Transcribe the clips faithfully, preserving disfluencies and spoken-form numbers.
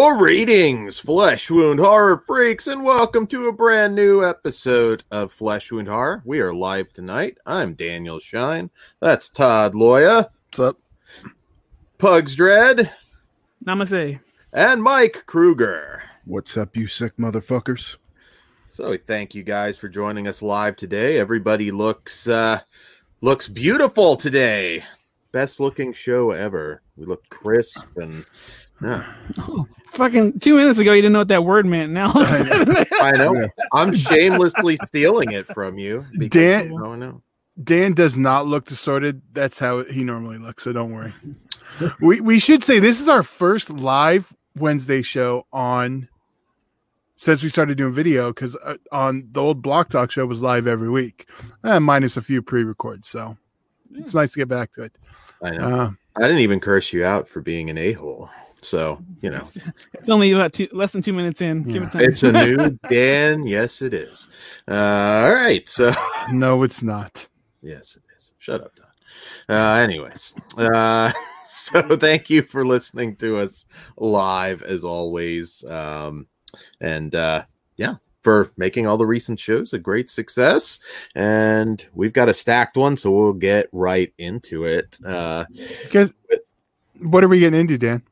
Greetings, Flesh Wound Horror freaks, and welcome to a brand new episode of Flesh Wound Horror. We are live tonight. I'm Daniel Shine. That's Todd Loya. What's up? Pugs Dread. Namaste. And Mike Kruger. What's up, you sick motherfuckers? So we thank you guys for joining us live today. Everybody looks uh, looks beautiful today. Best looking show ever. We look crisp and yeah. Oh, fucking two minutes ago, you didn't know what that word meant. Now I know. I'm shamelessly stealing it from you. Dan, you don't know. Dan does not look distorted. That's how he normally looks, so don't worry. we we should say this is our first live Wednesday show on since we started doing video, because uh, on the old Block Talk show was live every week, eh, minus a few pre-records. So it's nice to get back to it. I know. Uh, I didn't even curse you out for being an a-hole. So, you know. It's, it's only about two, less than two minutes in. Give Yeah. it time. It's a new Dan. Yes, it is. Uh, all right. So, no, it's not. yes, it is. Shut up, Don. Uh, anyways. Uh, so, thank you for listening to us live, as always. Um, and, uh, yeah, for making all the recent shows a great success. And we've got a stacked one, so we'll get right into it. Uh, Because what are we getting into, Dan?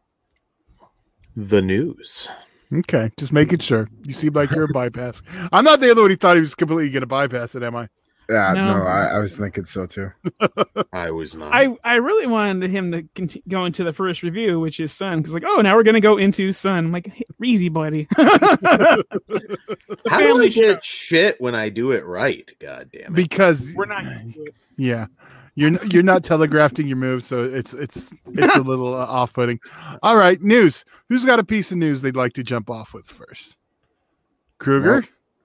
the news. Okay, just making sure. You seem like you're a bypass. I'm not the other one who thought he was completely going to bypass it, am I? Yeah, No. no, I, I was thinking so too. I was not. I, I really wanted him to conti- go into the first review, which is Sun, because like, oh, now we're gonna go into Sun. I'm like, hey, easy, buddy. The How do I family show. get shit when I do it right? God damn it. Because We're not. Gonna do it. yeah, you're n- you're not telegraphing your moves, so it's it's it's a little uh, off-putting. All right, news. Who's got a piece of news they'd like to jump off with first? Kruger.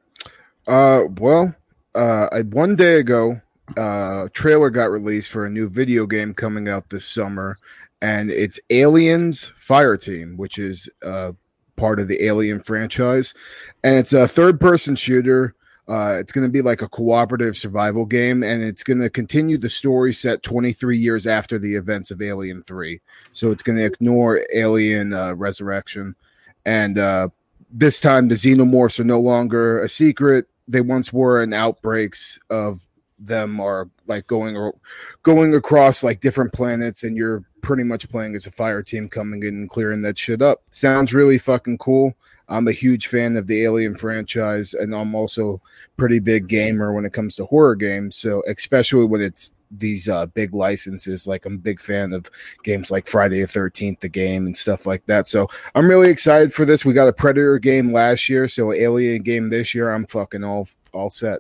Uh, well, uh, I, one day ago, uh, trailer got released for a new video game coming out this summer, and it's Aliens Fireteam, which is uh part of the Alien franchise, and it's a third-person shooter. Uh, it's going to be like a cooperative survival game, and it's going to continue the story set twenty-three years after the events of Alien three. So it's going to ignore Alien uh, Resurrection. And uh, this time, the xenomorphs are no longer a secret. They once were, and outbreaks of them are like going or going across like different planets, and you're pretty much playing as a fire team coming in and clearing that shit up. Sounds really fucking cool. I'm a huge fan of the Alien franchise, and I'm also pretty big gamer when it comes to horror games. So especially when it's these uh, big licenses, like I'm a big fan of games like Friday the thirteenth, the game, and stuff like that. So I'm really excited for this. We got a Predator game last year, so an Alien game this year. I'm fucking all all set.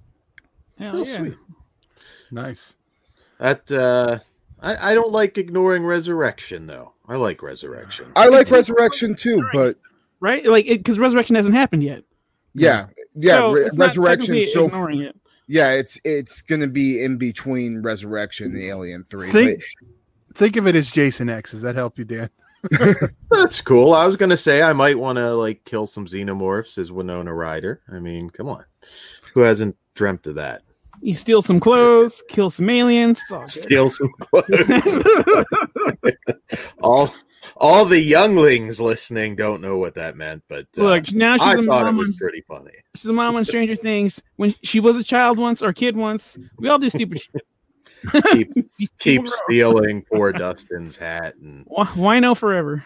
Hell Oh, yeah. sweet. Nice. That uh I, I don't like ignoring Resurrection though. I like Resurrection. I like Resurrection too, but Right? Like, because Resurrection hasn't happened yet. yeah, yeah, So Re- it's not Resurrection. technically So ignoring it. yeah, it's it's gonna be in between Resurrection and Alien three. Think think of it as Jason X. Does that help you, Dan? That's cool. I was gonna say I might want to like kill some xenomorphs as Winona Ryder. I mean, come on. Who hasn't dreamt of that? You steal some clothes, kill some aliens. It's all good. Steal some clothes. all all the younglings listening don't know what that meant, but uh, Look, now she's I a thought it mom. was On, pretty funny. she's a mom on Stranger Things. When she was a child once or a kid once, we all do stupid shit. Keep keep grow. stealing poor Dustin's hat and Wh- Why no forever?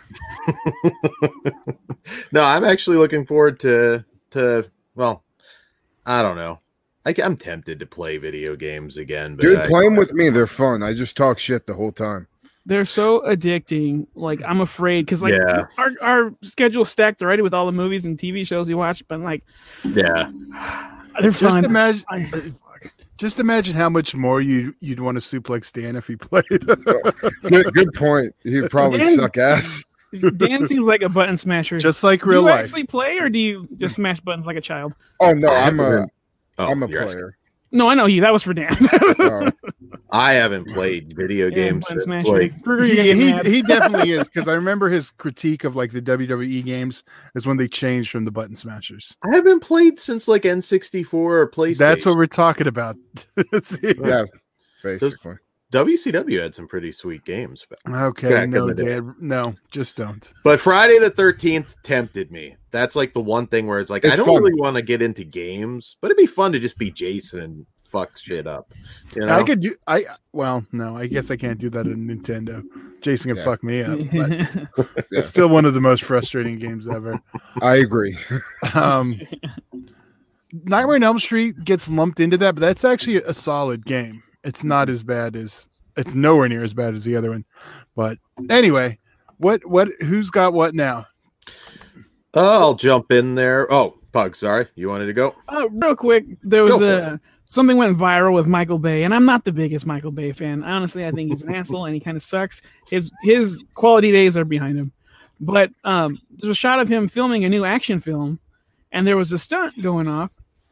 no, I'm actually looking forward to to well, I don't know. I, I'm tempted to play video games again, but dude, I- play them with me. They're fun. I just talk shit the whole time. They're so addicting. Like, I'm afraid because like Yeah. our our schedule's stacked already with all the movies and T V shows we watch. But like, yeah, they're Just fun. imagine. I- Just imagine how much more you you'd want to suplex Dan if he played. Good, good point. He'd probably Dan- suck ass. Dan seems like a button smasher. Just like do real you life. actually play, or do you just smash buttons like a child? Oh no, I'm a Oh, I'm a you're asking- player. No, I know you. That was for Dan. Oh, I haven't played video Yeah, games button since smasher. like Kruger, you're He, getting he, mad. he definitely is, because I remember his critique of like the W W E games is when they changed from the button smashers. I haven't played since like N sixty-four or PlayStation. That's what we're talking about. See? yeah, basically. W C W had some pretty sweet games. Okay, back no, in the day. Dad, no, just don't. But Friday the thirteenth tempted me. That's like the one thing where it's like, It's I don't fun. really want to get into games, but it'd be fun to just be Jason and fuck shit up. You know? I could do. I well, no, I guess I can't do that in Nintendo. Jason can Yeah. fuck me up. But Yeah. it's still one of the most frustrating games ever. I agree. Um, Nightmare on Elm Street gets lumped into that, but that's actually a solid game. It's not as bad as it's nowhere near as bad as the other one. But anyway, what what who's got what now? I'll jump in there. Oh, Pug, sorry. You wanted to go? Uh, real quick, there was Go for a something went viral with Michael Bay, and I'm not the biggest Michael Bay fan. Honestly, I think he's an asshole and he kind of sucks. His his quality days are behind him. But um, there's a shot of him filming a new action film, and there was a stunt going off,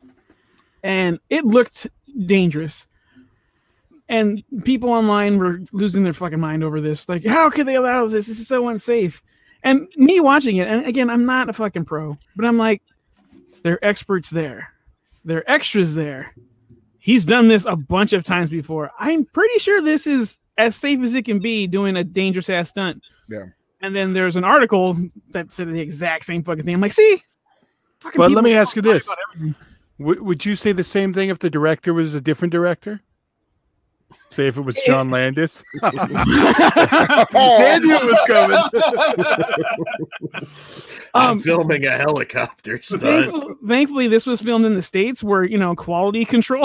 and it looked dangerous. And people online were losing their fucking mind over this. Like, how could they allow this? This is so unsafe. And me watching it, and again, I'm not a fucking pro, but I'm like, there are experts there. There are extras there. He's done this a bunch of times before. I'm pretty sure this is as safe as it can be doing a dangerous ass stunt. Yeah. And then there's an article that said the exact same fucking thing. I'm like, see? Fucking But people let me ask you talk this. about everything. W- would you say the same thing if the director was a different director? Say if it was John Landis. I knew it was coming. I'm Um, filming a helicopter stunt. Thankfully, thankfully, this was filmed in the States where, you know, quality control.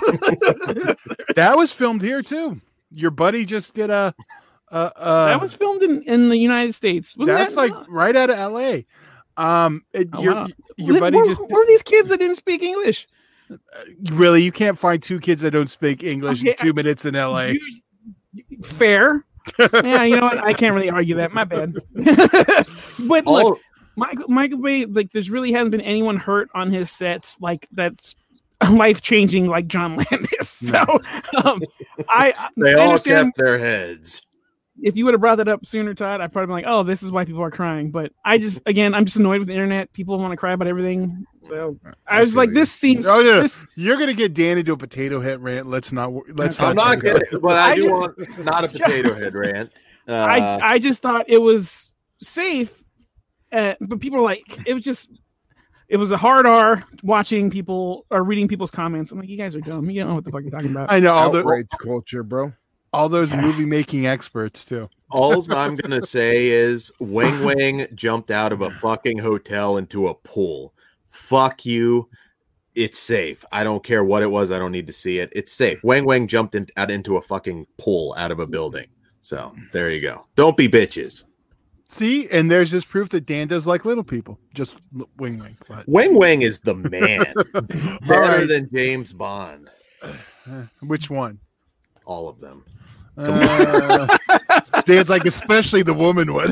That was filmed here too. Your buddy just did a. a, a that was filmed in, in the United States. Wasn't that's that, like right out of L A. Um, it, Oh, your wow. your buddy where, just where are these kids that didn't speak English? really you can't find two kids that don't speak English Okay, in two minutes in L A. You- fair. Yeah, you know what? I can't really argue that. My bad. But All, look, Michael Michael Bay, like, there's really hasn't been anyone hurt on his sets like that's life changing like John Landis. So um, I they I all understand kept their heads. if you would have brought that up sooner, Todd, I'd probably be like, oh, this is why people are crying. But I just, again, I'm just annoyed with the internet. People want to cry about everything. So I was feel like, you. this seems. Oh no, this, you're gonna get Dan into a potato head rant. Let's not. Let's. I'm not gonna. kidding, but I, I do just- want not a potato head rant. Uh, I, I just thought it was safe. Uh, but people are like, it was just, it was a hard R watching people or reading people's comments. I'm like, you guys are dumb. You don't know what the fuck you're talking about. I know all the Outrage culture, bro. all those movie making experts too. all I'm gonna say is Wing Wing jumped out of a fucking hotel into a pool. Fuck you. It's safe. I don't care what it was. I don't need to see it. It's safe. Wang Wang jumped in, out into a fucking pool out of a building. So there you go. Don't be bitches. See, and there's just proof that Dan does like little people. Just l- wing wing. But Wang Wang is the man. Better right. than James Bond. uh, which one? All of them. Uh, Dan's like, especially the woman one.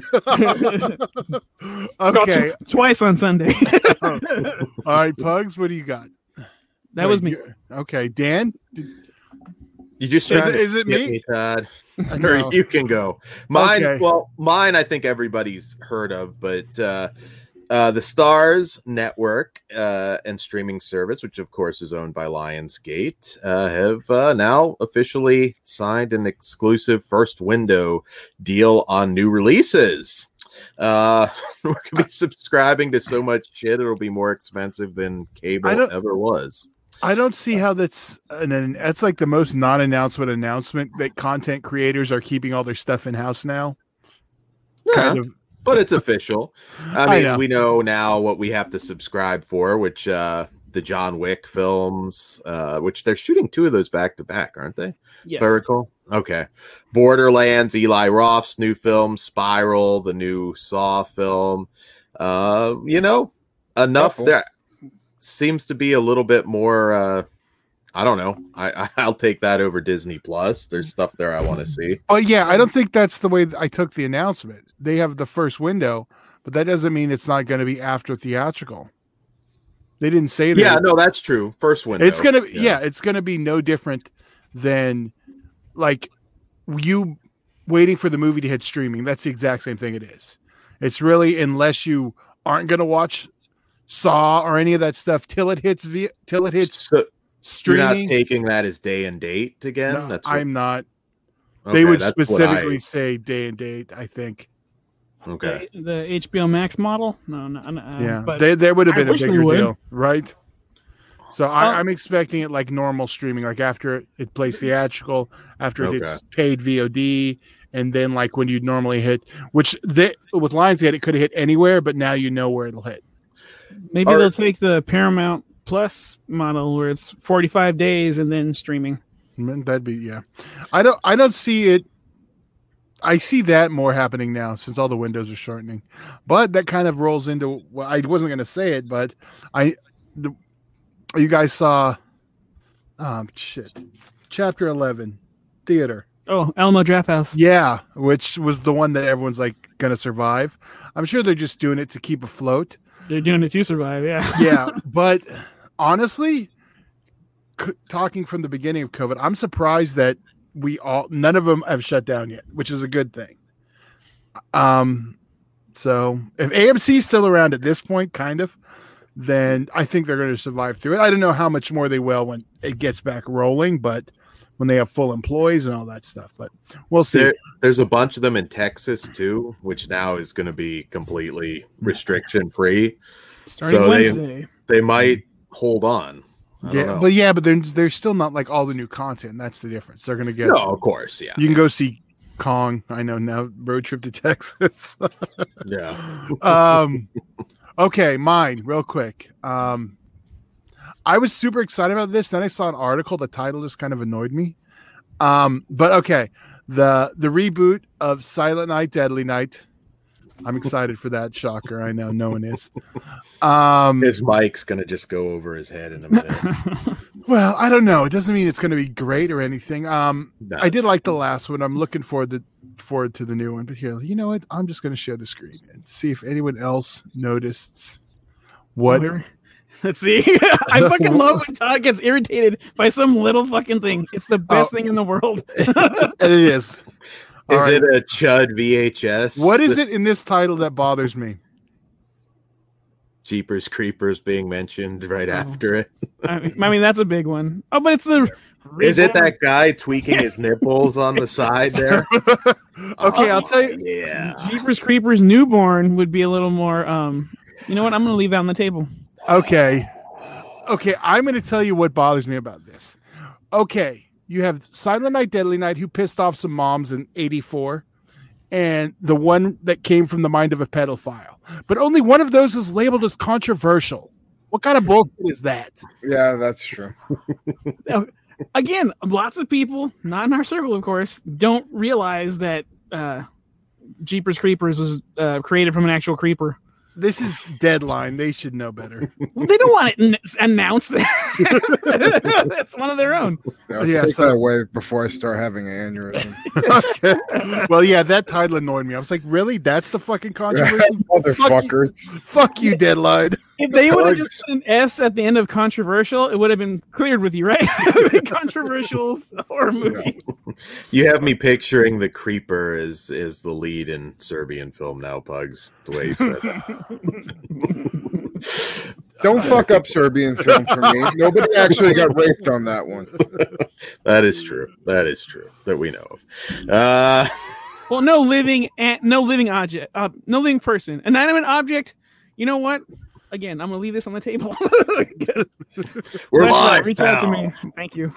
Okay. Tw- twice on Sunday. All right, Pugs, what do you got? That was Wait, me. you- Okay, Dan. Did- You just Is trying it- to is it skip me? Todd? No. Or you can go. Mine. Okay. Well, mine. I think everybody's heard of, but uh, uh, the Stars Network uh, and streaming service, which of course is owned by Lionsgate, uh, have uh, now officially signed an exclusive first window deal on new releases. Uh, we're gonna be subscribing to so much shit; it'll be more expensive than I cable don't- ever was. I don't see how that's and then that's like the most non-announcement announcement that content creators are keeping all their stuff in house now. Kind Yeah. of. But it's official. I I mean, know. we know now what we have to subscribe for, which uh the John Wick films, uh, which they're shooting two of those back to back, aren't they? Yes. If I recall. Okay. Borderlands, Eli Roth's new film, Spiral, the new Saw film. Uh, you know, enough Couple. there seems to be a little bit more uh I don't know. I, I'll take that over Disney Plus. There's stuff there I want to see. Oh yeah, I don't think that's the way th- I took the announcement. They have the first window, but that doesn't mean it's not going to be after theatrical. They didn't say that. Yeah, no, that's true. First window. It's gonna be yeah. it's gonna be no different than like you waiting for the movie to hit streaming. That's the exact same thing it is. It's really unless you aren't gonna watch Saw or any of that stuff till it hits via, till it hits So, you're not streaming. taking that as day and date again. No, That's what, I'm not. They Okay, would that's what specifically I- say day and date, I think. Okay. The, the H B O Max model? No, no, no. uh, Yeah, but they, there would have I been a wish they bigger would. deal, right? So I, Oh. I'm expecting it like normal streaming, like after it plays theatrical, after it Okay. hits paid V O D, and then like when you'd normally hit, which they, with Lionsgate it could have hit anywhere, but now you know where it'll hit. maybe Or- they'll take the Paramount Plus model where it's forty-five days and then streaming. Mm, That'd be yeah. I don't I don't see it. I see that more happening now since all the windows are shortening, but that kind of rolls into. Well, I wasn't going to say it, but I, the, you guys saw, um, shit, chapter eleven, theater. Oh, Alamo Drafthouse. Yeah, which was the one that everyone's like going to survive. I'm sure they're just doing it to keep afloat. They're doing it to survive. Yeah. Yeah, but honestly, c- talking from the beginning of COVID, I'm surprised that we all none of them have shut down yet, which is a good thing. Um, so if A M C is still around at this point, kind of, then I think they're going to survive through it. I don't know how much more they will when it gets back rolling, but when they have full employees and all that stuff, but we'll see. There, there's a bunch of them in Texas too, which now is going to be completely restriction free. Starting So they- Wednesday. They might hold on. I don't Yeah, know. but yeah, but there's there's still not like all the new content. That's the difference. They're going to get. no, of course, yeah, You can go see Kong. I know now. Road trip to Texas. yeah. um, okay, mine real quick. Um, I was super excited about this. Then I saw an article. The title just kind of annoyed me. Um, but okay, the the reboot of Silent Night, Deadly Night. I'm excited for that. Shocker. I know no one is. Um, His mic's gonna just go over his head in a minute. well, I don't know. It doesn't mean it's going to be great or anything. Um, No. I did like the last one. I'm looking forward to forward to the new one. But here, you know what? I'm just going to share the screen and see if anyone else noticed what. Where- Let's see. I fucking love when Todd gets irritated by some little fucking thing. It's the best Oh. thing in the world. And it is. All Is right. it a Chud V H S? What is it in this title that bothers me? Jeepers Creepers being mentioned right Oh. after it. I mean, I mean, that's a big one. Oh, but it's the. Is it that guy tweaking his nipples on the side there? Okay, I'll tell you. Yeah. Jeepers Creepers newborn would be a little more. Um, you know what? I'm going to leave that on the table. Okay. Okay, I'm going to tell you what bothers me about this. Okay, you have Silent Night, Deadly Night, who pissed off some moms in eighty-four, and the one that came from the mind of a pedophile. But only one of those is labeled as controversial. What kind of bullshit is that? Yeah, that's true. Again, lots of people, not in our circle, of course, don't realize that uh, Jeepers Creepers was uh, created from an actual creeper. This is Deadline. They should know better. Well, they don't want it n- announced. That's one of their own. Yeah, let's Yeah, take so- that away before I start having an aneurysm. Okay. Well, yeah, that title annoyed me. I was like, really? That's the fucking controversy? Motherfuckers. Fuck you, Deadline. If they would have just put an S at the end of controversial, it would have been cleared with you, right? Controversial horror movie. You have me picturing the creeper as is the lead in Serbian film now, Pugs. The way you said that. Don't fuck up Serbian film for me. Nobody actually got raped on that one. That is true. That is true. That we know of. Uh Well, no living, an- no living object, uh, no living person, inanimate object. You know what? Again, I'm gonna leave this on the table. we're Reach out- live. Reach out to now. me. Thank you.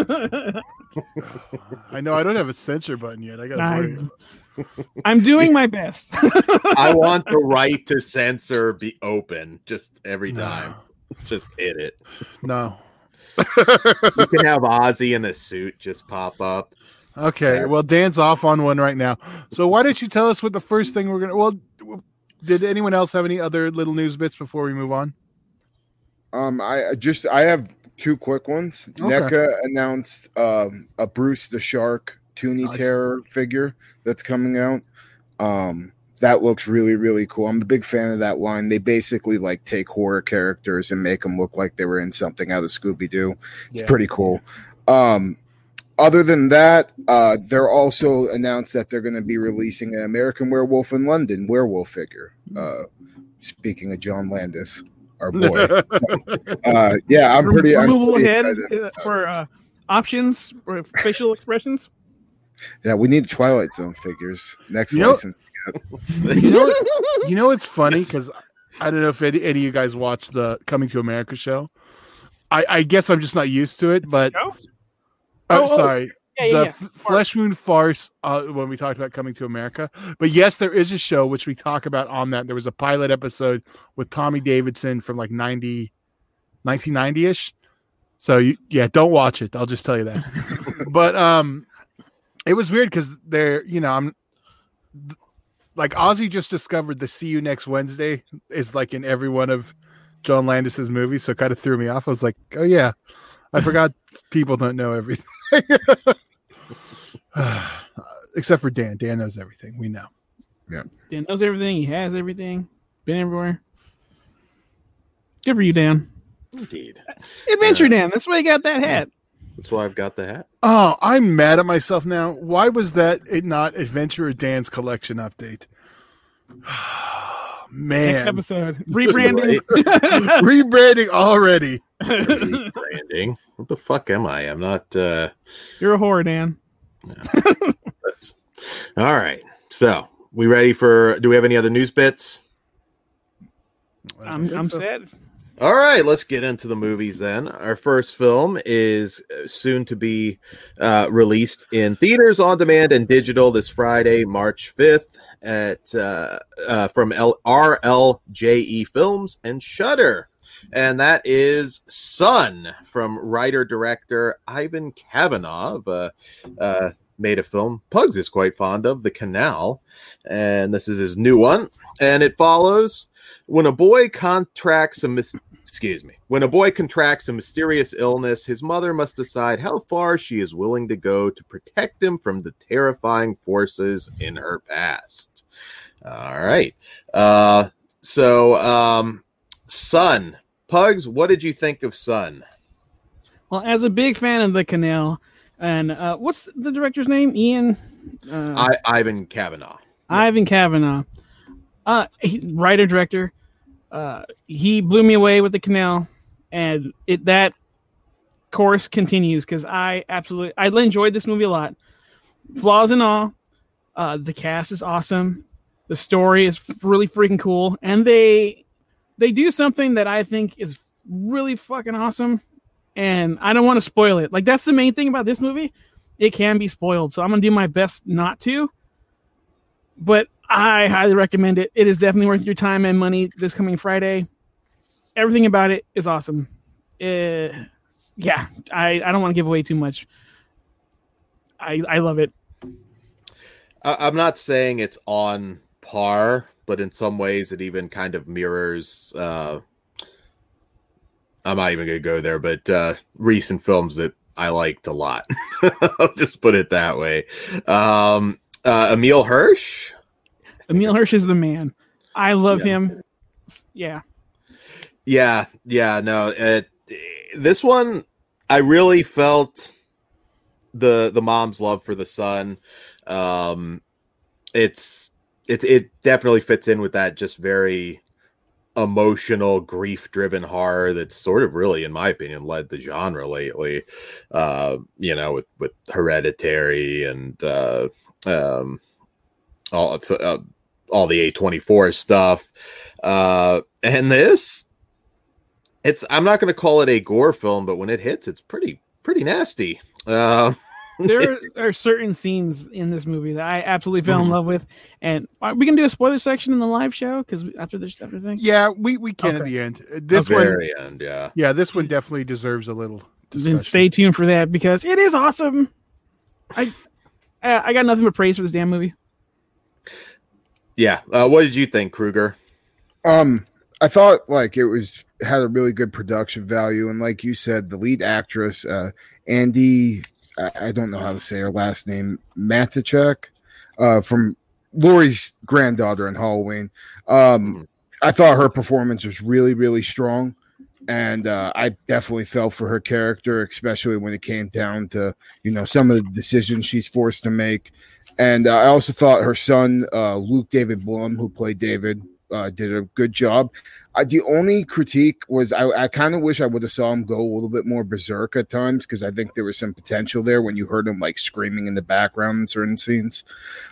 I know I don't have a censor button yet. I got to I'm, I'm doing my best. I want the right to censor be open just every No. time. Just hit it. No. You can have Ozzy in a suit just pop up. Okay, well, Dan's off on one right now. So why don't you tell us what the first thing we're gonna? Well, did anyone else have any other little news bits before we move on? Um, I I just I have two quick ones. Okay. NECA announced um, a Bruce the Shark Toonie Nice. Terror figure that's coming out. Um, that looks really really cool. I'm a big fan of that line. They basically like take horror characters and make them look like they were in something out of Scooby Doo. It's Yeah. pretty cool. Um, other than that, uh, they're also announced that they're going to be releasing an American Werewolf in London werewolf figure. Uh, speaking of John Landis, our boy. uh, yeah, I'm pretty, I'm Removable pretty head excited. uh, for uh, options for facial expressions. Yeah, we need Twilight Zone figures. Next You know- license. You know, you know it's funny because I don't know if any, any of you guys watch the Coming to America show. I, I guess I'm just not used to it, but show? oh, Oh, oh, sorry, yeah, yeah, the yeah. F- Flesh Wound Farce uh, when we talked about Coming to America. But yes, there is a show which we talk about on that. There was a pilot episode with Tommy Davidson from like ninety, nineteen ninety ish. So you, yeah, don't watch it. I'll just tell you that. But um, it was weird because they're, you know, I'm like Ozzy just discovered the "See You Next Wednesday" is like in every one of John Landis's movies, so it kind of threw me off. I was like, oh yeah, I forgot people don't know everything. Except for Dan. Dan knows everything. We know. Dan knows everything. He has everything. Been everywhere. Good for you, Dan. Indeed. Adventure Yeah. Dan. That's why you got that hat. That's why I've got the hat. Oh, I'm mad at myself now. Why was that it not Adventurer Dan's collection update? Next Man, episode. Rebranding. rebranding already. Branding. What the fuck am I? I'm not. uh You're a whore, Dan. that's- All right. So we ready for? Do we have any other news bits? I'm, I'm set. All right, let's get into the movies then. Our first film is soon to be uh, released in theaters, on demand, and digital this Friday, March fifth, at uh, uh, from L- R L J E Films and Shudder, and that is Son from writer-director Ivan Kavanagh. Uh, uh, made a film Pugs is quite fond of, The Canal, and this is his new one, and it follows when a boy contracts a mis- excuse me when a boy contracts a mysterious illness, his mother must decide how far she is willing to go to protect him from the terrifying forces in her past. All right, uh so um Son, Pugs, what did you think of Son? Well, as a big fan of The Canal, and uh, what's the director's name? Ian? Uh, I, Ivan Kavanagh. Ivan Kavanagh. Uh, he, writer, director. Uh, he blew me away with The Canal, and it that course continues because I absolutely I enjoyed this movie a lot. Flaws and all, uh, the cast is awesome. The story is really freaking cool, and they they do something that I think is really fucking awesome. And I don't want to spoil it. Like, that's the main thing about this movie. It can be spoiled, so I'm gonna do my best not to. But I highly recommend it. It is definitely worth your time and money this coming Friday. Everything about it is awesome. Uh, yeah, I, I don't want to give away too much. I I love it. I, I'm not saying it's on par, but in some ways it even kind of mirrors. Uh, I'm not even going to go there, but uh, recent films that I liked a lot. I'll just put it that way. Um, uh, Emil Hirsch. Emil Hirsch is the man. I love Yeah. him. Yeah. Yeah, yeah, no. It, this one, I really felt the the mom's love for the son. Um, it's it it definitely fits in with that just very emotional, grief-driven horror that's sort of really, in my opinion, led the genre lately. Uh, you know, with with Hereditary and uh, um, all uh, all the A twenty-four stuff, uh, and this. It's. I'm not going to call it a gore film, but when it hits, it's pretty pretty nasty. Uh, There are certain scenes in this movie that I absolutely fell in Mhm. love with, and are we gonna do a spoiler section in the live show? Because after this, after thing, Yeah, we, we can at Okay. the end. This the one, very end, yeah. yeah, this one definitely deserves a little then discussion. stay tuned for that because it is awesome. I I I got nothing but praise for this damn movie. Yeah. Uh, what did you think, Kruger? Um, I thought like it was had a really good production value, and like you said, the lead actress, uh, Andy, I, I don't know how to say her last name, Matichak, uh, from Laurie's granddaughter in Halloween. Um, I thought her performance was really, really strong, and uh, I definitely fell for her character, especially when it came down to you know some of the decisions she's forced to make. And uh, I also thought her son, uh, Luke David Blum, who played David, uh, did a good job. Uh, the only critique was I, I kind of wish I would have saw him go a little bit more berserk at times, because I think there was some potential there when you heard him like screaming in the background in certain scenes.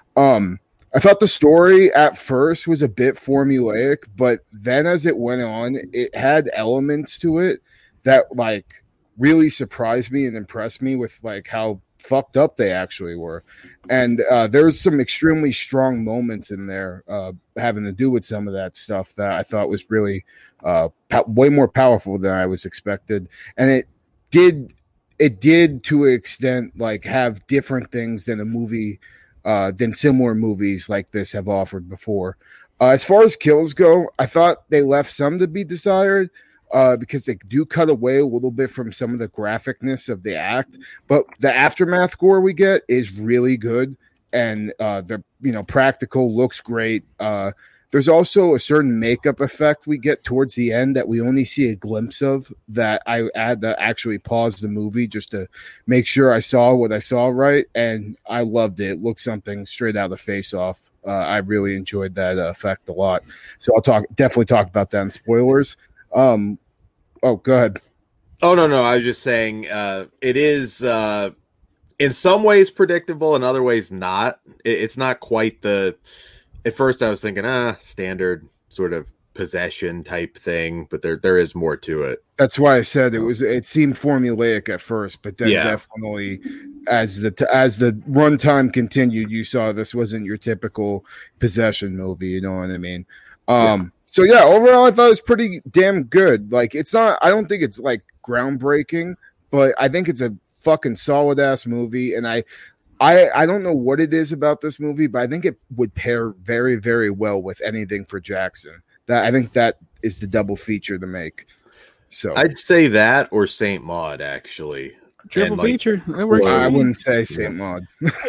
Um, I thought the story at first was a bit formulaic, but then as it went on, it had elements to it that like really surprised me and impressed me with like how fucked up they actually were. And uh, there's some extremely strong moments in there uh, having to do with some of that stuff that I thought was really uh, po- way more powerful than I was expected. And it did, it did to an extent like have different things than a movie, uh, than similar movies like this have offered before. Uh, as far as kills go, I thought they left some to be desired. Uh, because they do cut away a little bit from some of the graphicness of the act, but the aftermath gore we get is really good, and uh, the you know practical looks great. Uh, there's also a certain makeup effect we get towards the end that we only see a glimpse of. That I had to actually pause the movie just to make sure I saw what I saw right, and I loved it. It looked something straight out of Face Off. Uh, I really enjoyed that uh, effect a lot. So I'll talk definitely talk about that in spoilers. Um, oh, go ahead. Oh, no, no. I was just saying uh, it is uh, in some ways predictable, in other ways not. It, it's not quite the. At first, I was thinking, ah, standard sort of possession type thing, but there there is more to it. That's why I said it was. It seemed formulaic at first, but then Yeah. definitely, as the as the runtime continued, you saw this wasn't your typical possession movie. You know what I mean? Um, Yeah. So yeah, overall, I thought it was pretty damn good. Like, it's not. I don't think it's like groundbreaking, but I think it's a fucking solid ass movie, and I. I, I don't know what it is about this movie, but I think it would pair very, very well with anything for Jackson. That I think that is the double feature to make. So I'd say that or Saint Maud, actually. Triple And, like, feature. It works. Well, for I me. wouldn't say Saint Maud.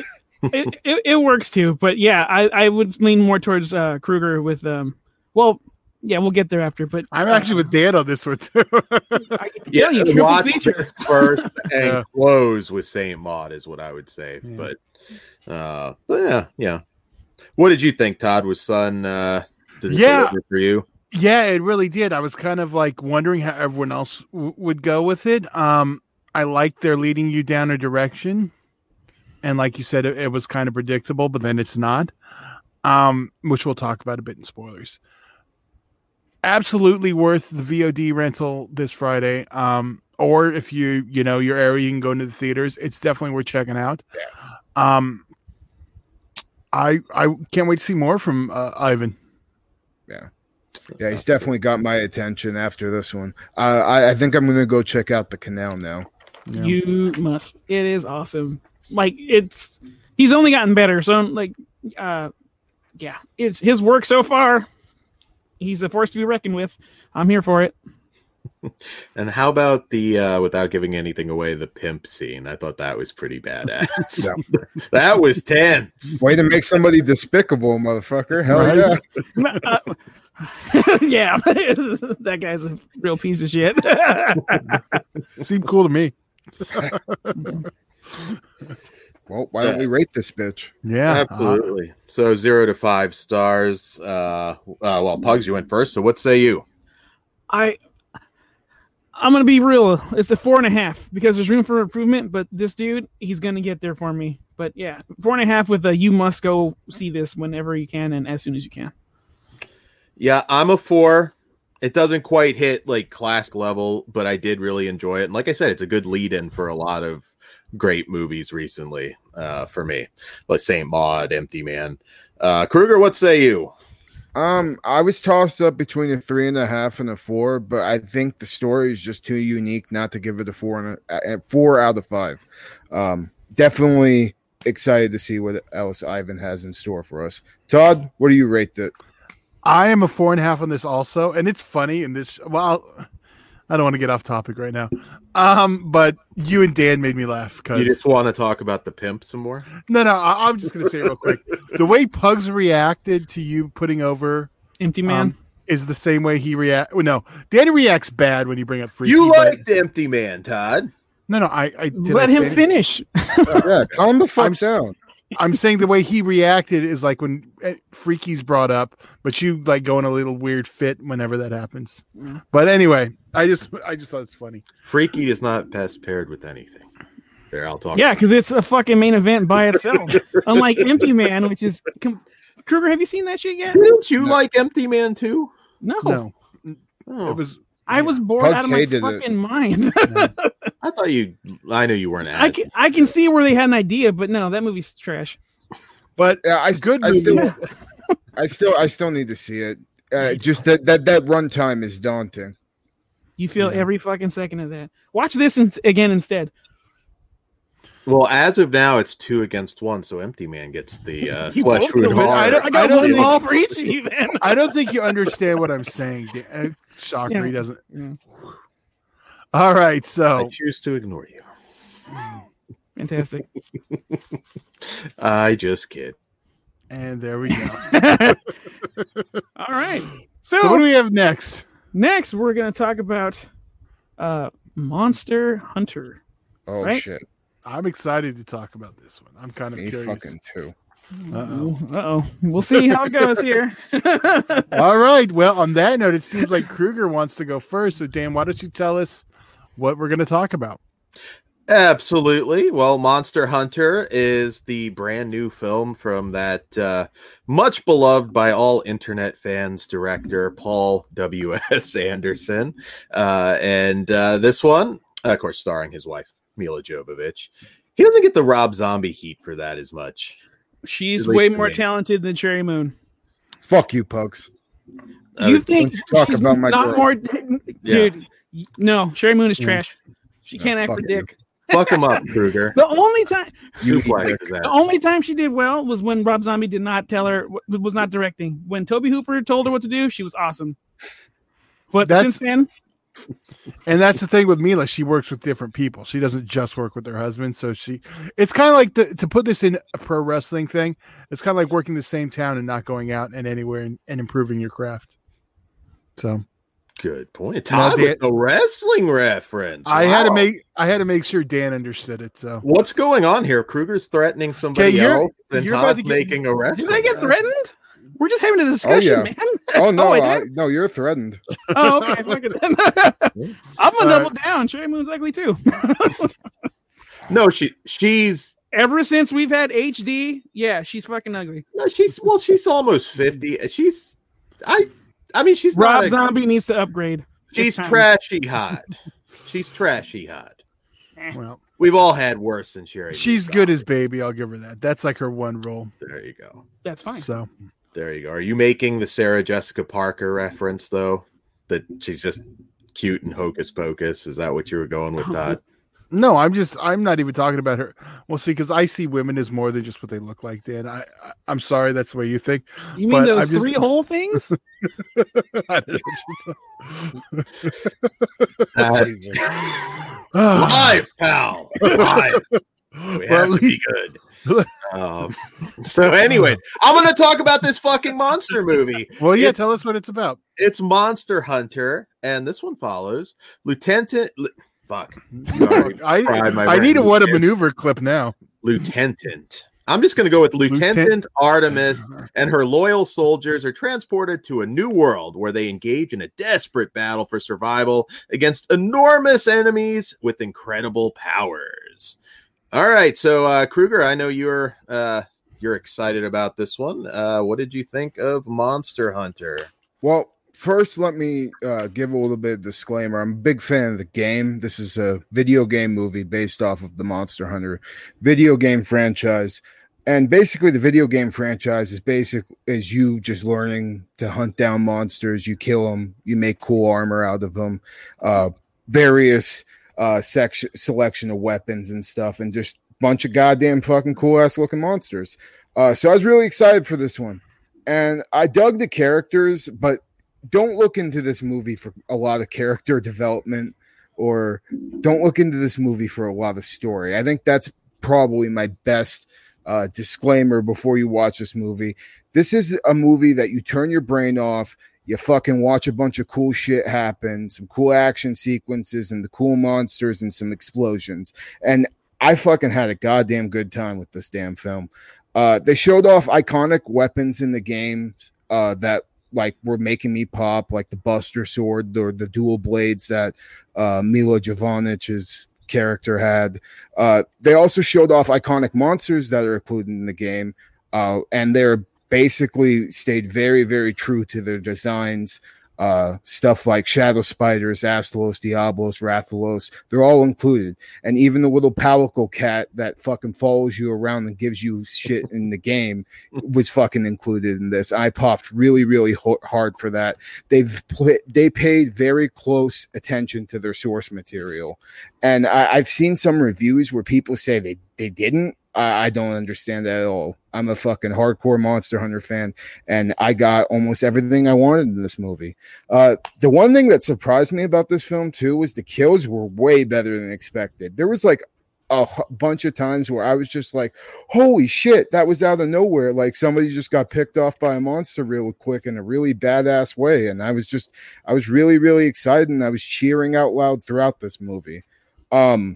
it, it, it works too, but yeah, I, I would lean more towards uh, Kruger with um. Well, yeah, we'll get there after, but I'm actually with Dan on this one too. I can Yeah, tell you, triple watch feature. this first and Yeah. close with Saint Maud is what I would say. Yeah. But, uh, but yeah, yeah. What did you think, Todd? Was Sun uh, did it Yeah. deliver for you? Yeah, it really did. I was kind of like wondering how everyone else w- would go with it. Um, I like they're leading you down a direction, and like you said, it, it was kind of predictable, but then it's not. Um, which we'll talk about a bit in spoilers. Absolutely worth the V O D rental this Friday. Um, or if you you know your area, you can go into the theaters. It's definitely worth checking out. Um, I I can't wait to see more from uh, Ivan. Yeah, he's definitely got my attention after this one. Uh, I, I think I'm going to go check out The Canal now. Yeah. You must. It is awesome. Like it's, he's only gotten better. So like, uh, yeah, it's his work so far. He's a force to be reckoned with. I'm here for it. And how about the, uh, without giving anything away, the pimp scene? I thought that was pretty badass. That was tense. Way to make somebody despicable, motherfucker. Hell Right. yeah. Uh, yeah, that guy's a real piece of shit. Seemed cool to me. Well, why don't we rate this bitch? Yeah, Absolutely. So zero to five stars. Uh, uh, well, Pugs, you went first. So what say you? I, I'm gonna be real. It's a four and a half because there's room for improvement. But this dude, he's gonna get there for me. But yeah, four and a half with a. You must go see this whenever you can and as soon as you can. Yeah, I'm a four. It doesn't quite hit like classic level, but I did really enjoy it. And like I said, it's a good lead in for a lot of great movies recently uh, for me, like Saint Maud, Empty Man. Uh, Kruger, what say you? Um, I was tossed up between a three and a half and a four, but I think the story is just too unique not to give it a four and a, a four out of five. Um, definitely excited to see what else Ivan has in store for us. Todd, what do you rate that? I am a four and a half on this also, and it's funny in this. Well, I don't want to get off topic right now, um, but you and Dan made me laugh because You just want to talk about the pimp some more? no, no. I, I'm just going to say it real quick. The way Pugs reacted to you putting over Empty Man. um, is the same way he react. Well, no, Dan reacts bad when you bring up Freaky. You but- liked Empty Man, Todd. no, no. I, I did Let I him say- finish. Yeah, calm the fuck I'm s- down. I'm saying the way he reacted is like when Freaky's brought up, but you like go in a little weird fit whenever that happens. Yeah. But anyway, I just I just thought it's funny. Freaky is not best paired with anything. There, I'll talk. Yeah, because it's a fucking main event by itself. Unlike Empty Man, which is com- Kruger. Have you seen that shit yet? Didn't you No. like Empty Man too? No, No, Oh, it was. I was bored Pugs out of my hated it. fucking mind. I thought you. I know you weren't. I As can, I can see where they had an idea, but no, that movie's trash. But Yeah, I good I movie. still, I still, I still need to see it. Uh, just that that that runtime is daunting. You feel Yeah. every fucking second of that. Watch this in- again instead. Well, as of now, it's two against one, so Empty Man gets the uh, You flesh both wound go with- horror. I don't- I got I don't one think- ball for each of you, then. I don't think you understand what I'm saying. Dan. Uh, Shocker, Yeah. he doesn't. Yeah. All right, I so choose to ignore you. Fantastic. I just kid. and there we go. All right. So, So, what do we have next? next, we're going to talk about uh, Monster Hunter. Oh Right? shit! I'm excited to talk about this one. I'm kind of Me curious. fucking too. Uh-oh. Uh-oh. We'll see how it goes here. All right. Well, on that note, it seems like Kruger wants to go first. So, Dan, why don't you tell us what we're going to talk about? Absolutely. Well, Monster Hunter is the brand new film from that uh, much beloved by all internet fans director, Paul W S. Anderson. Uh, and uh, this one, of course, starring his wife, Mila Jovovich. He doesn't get the Rob Zombie heat for that as much. She's At least way for more me. talented than Cherry Moon. Fuck you, Pugs. Uh, You think you talk she's about my not girl. more, dude? Yeah. No, Cherry Moon is Yeah. trash. She No, can't act fuck for you. dick. Fuck him up, Kruger. The only time, You eat Suplex dick. his ass. the only time she did well was when Rob Zombie did not tell her, w- was not directing. When Toby Hooper told her what to do, she was awesome. But That's- since then, And that's the thing with Mila. She works with different people. She doesn't just work with her husband. So she, it's kind of like the, to put this in a pro wrestling thing. It's kind of like working the same town and not going out and anywhere and, and improving your craft. So Good point. No, Todd Dan- with the wrestling reference. I had to Wow. make, I had to make sure Dan understood it. So What's going on here? Kruger's threatening somebody you're- else, and you're about Todd's to get- making a wrestling. did I get match. threatened? We're just having a discussion, yeah. man. Oh no, Oh, I I, did? no, you're threatened. Oh, okay. Fuck it then. I'm gonna All double down. Cherry Moon's ugly too. No, she she's Ever since we've had H D, yeah, she's fucking ugly. no, she's well, she's almost fifty. She's I I mean she's Rob not a, Zombie needs to upgrade. she's It's time. trashy hot. She's trashy hot. well, We've all had worse than Sherry. she's Moon good Zombie. as baby. I'll give her that. That's like her one role. There you go. That's fine. So There you go. Are you making the Sarah Jessica Parker reference though? That she's just cute and hocus pocus. Is that what you were going with, Todd? no, I'm just, I'm not even talking about her. Well, see, because I see women as more than just what they look like, Dan. I, I I'm sorry, that's the way you think. You mean But those I'm just- three whole things? I don't know what you're Uh, Jesus. talking- live, pal. Live. We Well, have to be good. Um, so, anyways, I'm going to talk about this fucking monster movie. Well, yeah, It- tell us what it's about. It's Monster Hunter, and this one follows Lieutenant. Li- fuck. Sorry, I, fried my I need a brain. what a maneuver clip now. Lieutenant. I'm just going to go with Lieutenant, Lieutenant- Artemis and her loyal soldiers are transported to a new world where they engage in a desperate battle for survival against enormous enemies with incredible powers. All right, so uh, Kruger, I know you're uh, you're excited about this one. Uh, what did you think of Monster Hunter? Well, first, let me uh, give a little bit of disclaimer. I'm a big fan of the game. This is a video game movie based off of the Monster Hunter video game franchise. And basically, the video game franchise is basic is you just learning to hunt down monsters. You kill them. You make cool armor out of them. Uh, various uh, section selection of weapons and stuff, and just bunch of goddamn fucking cool ass looking monsters. Uh, so I was really excited for this one, and I dug the characters, but don't look into this movie for a lot of character development, or don't look into this movie for a lot of story. I think that's probably my best uh, disclaimer before you watch this movie. This is a movie that you turn your brain off. You fucking watch a bunch of cool shit happen, some cool action sequences and the cool monsters and some explosions. And I fucking had a goddamn good time with this damn film. Uh, they showed off iconic weapons in the games uh, that like were making me pop, like the Buster Sword or the dual blades that uh, Mila Jovovich's character had. Uh, they also showed off iconic monsters that are included in the game, uh, and they're basically stayed very, very true to their designs. Uh, stuff like Shadow Spiders, Astalos, Diablos, Rathalos, they're all included. And even the little Palico cat that fucking follows you around and gives you shit in the game was fucking included in this. I popped really, really ho- hard for that. They've pl- they paid very close attention to their source material. And I- I've seen some reviews where people say they, they didn't. I, I don't understand that at all. I'm a fucking hardcore Monster Hunter fan, and I got almost everything I wanted in this movie. Uh, the one thing that surprised me about this film, too, was the kills were way better than expected. There was like a h- bunch of times where I was just like, holy shit, that was out of nowhere. Like somebody just got picked off by a monster real quick in a really badass way. And I was just, I was really, really excited, and I was cheering out loud throughout this movie. Um,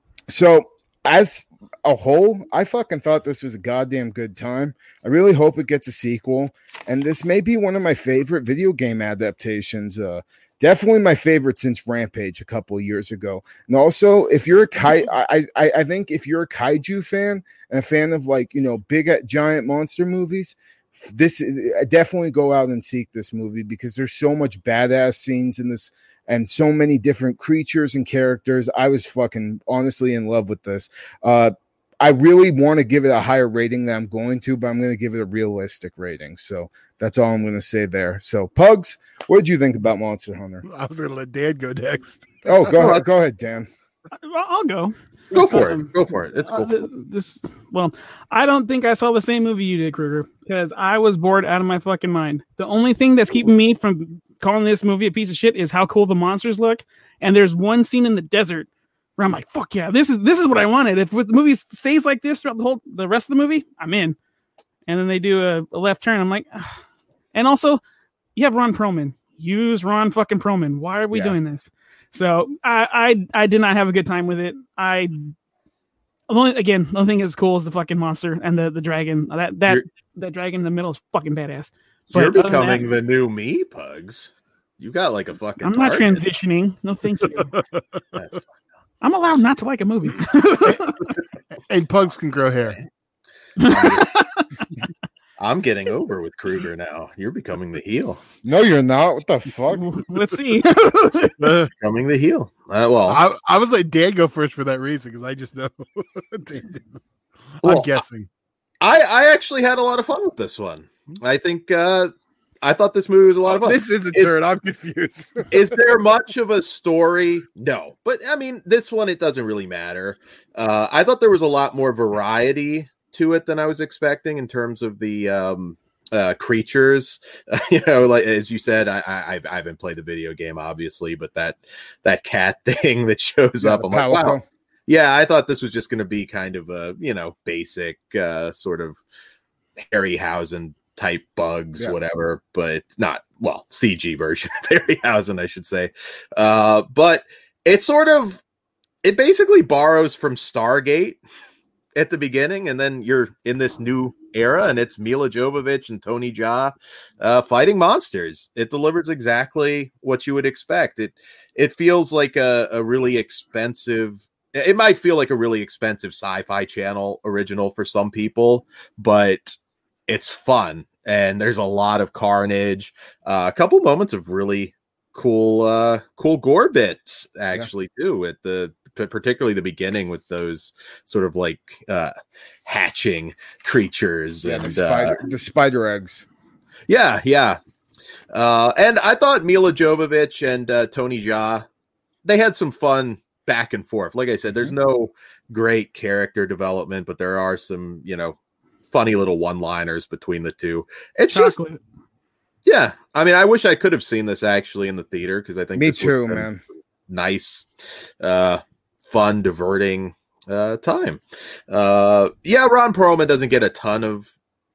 so as a whole, I fucking thought this was a goddamn good time. I really hope it gets a sequel, and this may be one of my favorite video game adaptations. Uh, definitely my favorite since Rampage a couple of years ago. And also, if you're a kai, I, I I think if you're a kaiju fan and a fan of like you know big giant monster movies, this definitely go out and seek this movie because there's so much badass scenes in this. And so many different creatures and characters. I was fucking honestly in love with this. Uh, I really want to give it a higher rating than I'm going to, but I'm going to give it a realistic rating. So that's all I'm going to say there. So, Pugs, what did you think about Monster Hunter? I was going to let Dan go next. Oh, go ahead, go ahead, Dan. I'll go. Go for um, it. Go for it. It's cool. Uh, this, well, I don't think I saw the same movie you did, Kruger, because I was bored out of my fucking mind. The only thing that's keeping me from calling this movie a piece of shit is how cool the monsters look. And there's one scene in the desert where I'm like, fuck yeah, this is this is what I wanted. If the movie stays like this throughout the whole the rest of the movie, I'm in. And then they do a, a left turn. I'm like, ugh. And also, you have Ron Perlman. Use Ron fucking Perlman. Why are we Yeah. doing this? So I, I I did not have a good time with it. I only again the only thing as cool as the fucking monster and the, the dragon. That that You're- that dragon in the middle is fucking badass. You're other than becoming that, the new me, Pugs. You got like a fucking. I'm not target. transitioning. No, thank you. That's I'm allowed not to like a movie. And Pugs can grow hair. I'm getting over with Kruger now. You're becoming the heel. No, you're not. What the fuck? Let's see. Uh, Becoming the heel. Uh, well, I, I was like, Dan, go first for that reason because I just know. Dan- I'm Well, guessing. I I actually had a lot of fun with this one. I think uh, I thought this movie was a lot of fun. This is a Is- turn. I'm confused. Is there much of a story? No, but I mean, this one it doesn't really matter. Uh, I thought there was a lot more variety to it than I was expecting in terms of the um, uh, creatures. you know, like as you said, I, I I haven't played the video game, obviously, but that that cat thing that shows Yeah, up, the I'm like, wow. Palico. Yeah, I thought this was just going to be kind of a you know basic uh, sort of Harryhausen type bugs, Yeah. whatever, but it's not, well, C G version of Harryhausen, I should say. Uh, but it sort of, it basically borrows from Stargate at the beginning, and then you're in this new era, and it's Mila Jovovich and Tony Jaa uh, fighting monsters. It delivers exactly what you would expect. It it feels like a, a really expensive, it might feel like a really expensive Sci-Fi Channel original for some people, but it's fun, and there's a lot of carnage. Uh, a couple moments of really cool, uh, cool gore bits, actually, yeah. too. At the particularly the beginning with those sort of like uh, hatching creatures Yeah, and the spider, uh, the spider eggs. Yeah, yeah. Uh, and I thought Mila Jovovich and uh, Tony Jaa, they had some fun back and forth. Like I said, there's no great character development, but there are some, you know, funny little one-liners between the two. It's Chocolate. just, yeah. I mean, I wish I could have seen this actually in the theater because I think me this too, man. Nice, uh, fun, diverting uh, time. Uh, yeah, Ron Perlman doesn't get a ton of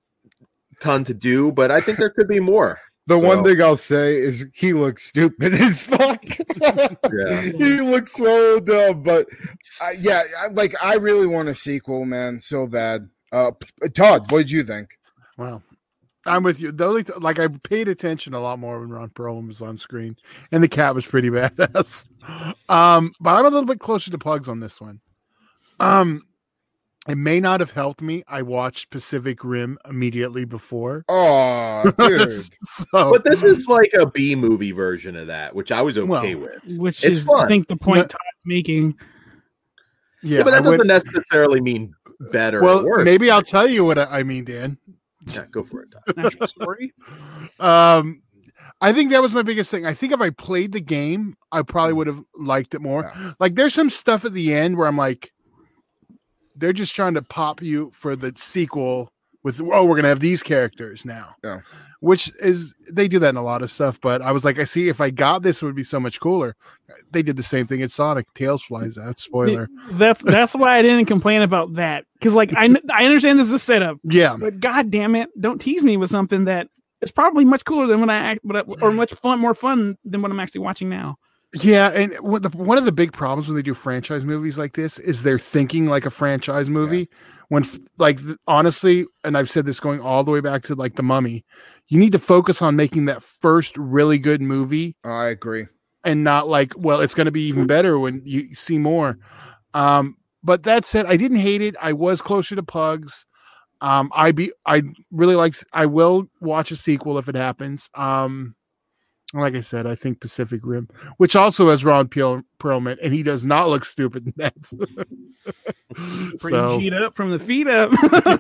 ton to do, but I think there could be more. The so. one thing I'll say is he looks stupid as fuck. Yeah. He looks so dumb, but uh, yeah, I, like I really want a sequel, man, so bad. Uh, Todd, what did you think? Wow. I'm with you. The only th- like I paid attention a lot more when Ron Perlman was on screen, and the cat was pretty badass. Um, but I'm a little bit closer to Pugs on this one. Um, it may not have helped me. I watched Pacific Rim immediately before. Oh, dude. so, But this is like a B movie version of that, which I was okay Well, with. Which It's is, fun. I think, the point But- Todd's making. yeah, Yeah, but that I doesn't would- necessarily mean better well, or worse. maybe I'll tell you what I, I mean, Dan. Yeah, go for it, Todd. Natural story. Um, I think that was my biggest thing. I think if I played the game, I probably would have liked it more. Yeah. Like, there's some stuff at the end where I'm like, they're just trying to pop you for the sequel with, oh, we're gonna have these characters now. Yeah. Which is, they do that in a lot of stuff. But I was like, I see, if I got this, it would be so much cooler. They did the same thing at Sonic. Tails flies out. Spoiler. That's that's why I didn't complain about that, because like I I understand this is a setup, Yeah. but god damn it, don't tease me with something that is probably much cooler than what I act, what I- or much fun, more fun than what I'm actually watching now. Yeah, and what the, one of the big problems when they do franchise movies like this is they're thinking like a franchise movie. When, f- like, th- honestly, and I've said this going all the way back to like The Mummy, you need to focus on making that first really good movie, I agree. and not like, well, it's going to be even better when you see more. Um, but that said, I didn't hate it. I was closer to Pugs. Um, I be I really liked. I will watch a sequel if it happens. Um, like I said, I think Pacific Rim, which also has Ron Perl- Perlman, and he does not look stupid in that. Pretty So- sheet up from the feet up.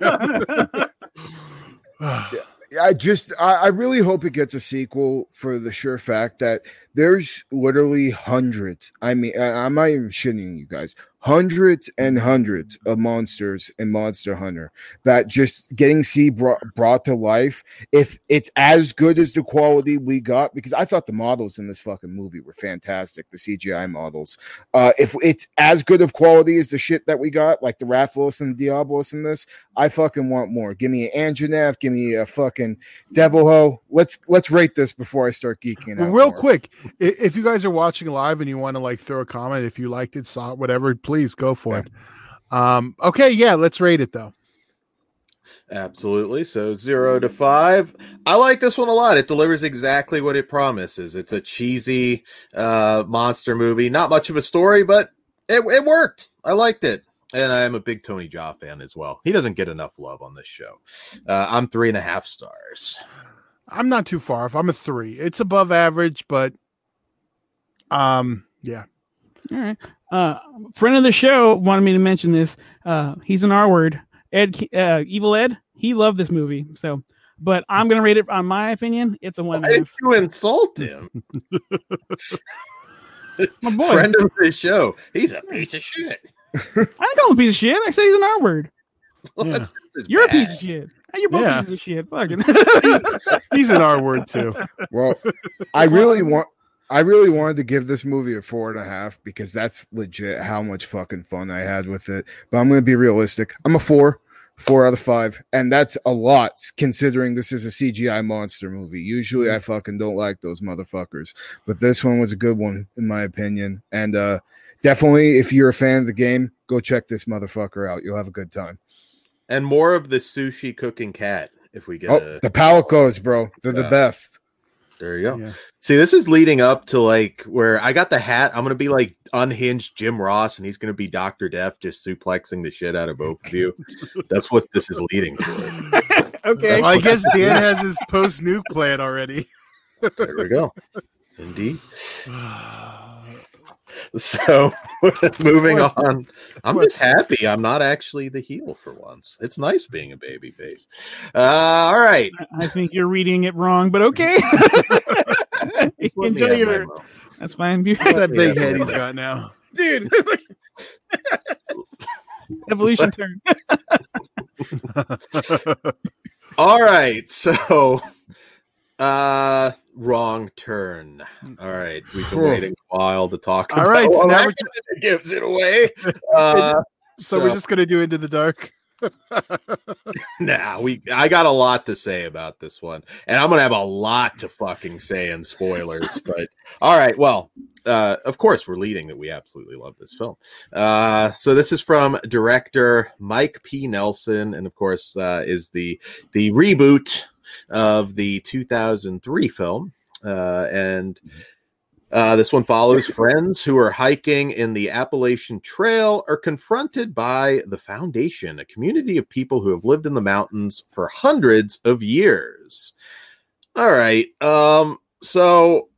I just, I, I really hope it gets a sequel for the sure fact that there's literally hundreds. I mean, I, I'm not even shitting you guys. Hundreds and hundreds of monsters in Monster Hunter that just getting see brought, brought to life. If it's as good as the quality we got, because I thought the models in this fucking movie were fantastic, the C G I models. Uh, if it's as good of quality as the shit that we got, like the Rathalos and Diablos in this, I fucking want more. Give me an Anjanath, give me a fucking Devilho. Let's let's rate this before I start geeking Well, out. real more. quick, i- if you guys are watching live and you want to like throw a comment, if you liked it, saw it, whatever, please go for it. Um, okay, yeah, let's rate it though. Absolutely. So zero to five. I like this one a lot. It delivers exactly what it promises. It's a cheesy uh, monster movie. Not much of a story, but it, it worked. I liked it. And I'm a big Tony Jaa fan as well. He doesn't get enough love on this show. Uh, I'm three and a half stars. I'm not too far off. I'm a three. It's above average, but um, yeah. All right. Uh, friend of the show wanted me to mention this. Uh, he's an R word. Ed, uh, Evil Ed. He loved this movie. So, but I'm gonna rate it on my opinion. It's a one. Why and a did half. you insult him? My boy. Friend of the show. He's a piece of shit. I didn't call him a piece of shit. I say he's an R word. Well, Yeah. that's just as You're a bad. piece of shit. Hey, you're both Yeah. pieces of shit. Fucking. He's an R word too. Well, I really want. I really wanted to give this movie a four and a half because that's legit how much fucking fun I had with it. But I'm going to be realistic. I'm a four, four out of five. And that's a lot considering this is a C G I monster movie. Usually I fucking don't like those motherfuckers. But this one was a good one, in my opinion. And uh, definitely, if you're a fan of the game, go check this motherfucker out. You'll have a good time. And more of the sushi cooking cat if we get Oh, a, the Palicos, bro. They're the Yeah. best. there you go. Yeah. See, this is leading up to like where I got the hat. I'm gonna be like unhinged Jim Ross, and he's gonna be Doctor Death, just suplexing the shit out of both of you. That's what this is leading to. Okay. Well, I guess Dan has his post nuke plan already. There we go. Indeed. So moving What? on, I'm What? just happy I'm not actually the heel for once. It's nice being a baby face. Uh, all right. I think you're reading it wrong, but okay. Just let me Enjoy have my your. moment. That's fine, What's that big Yeah. head he's got now? dude. Evolution turn. All right, so uh wrong turn. All right, we've been Cool. waiting a while to talk All about right, so well, now that we're- kinda gives it away. Uh, So, we're just gonna do Into the Dark. Nah, we I got a lot to say about this one, and I'm gonna have a lot to fucking say in spoilers. But all right, well, uh, of course, we're leading that we absolutely love this film. Uh, so this is from director Mike P. Nelson, and of course, uh, is the the reboot of the two thousand three film, uh, and. Uh, this one follows friends who are hiking in the Appalachian Trail are confronted by the Foundation, a community of people who have lived in the mountains for hundreds of years. All right. Um, so,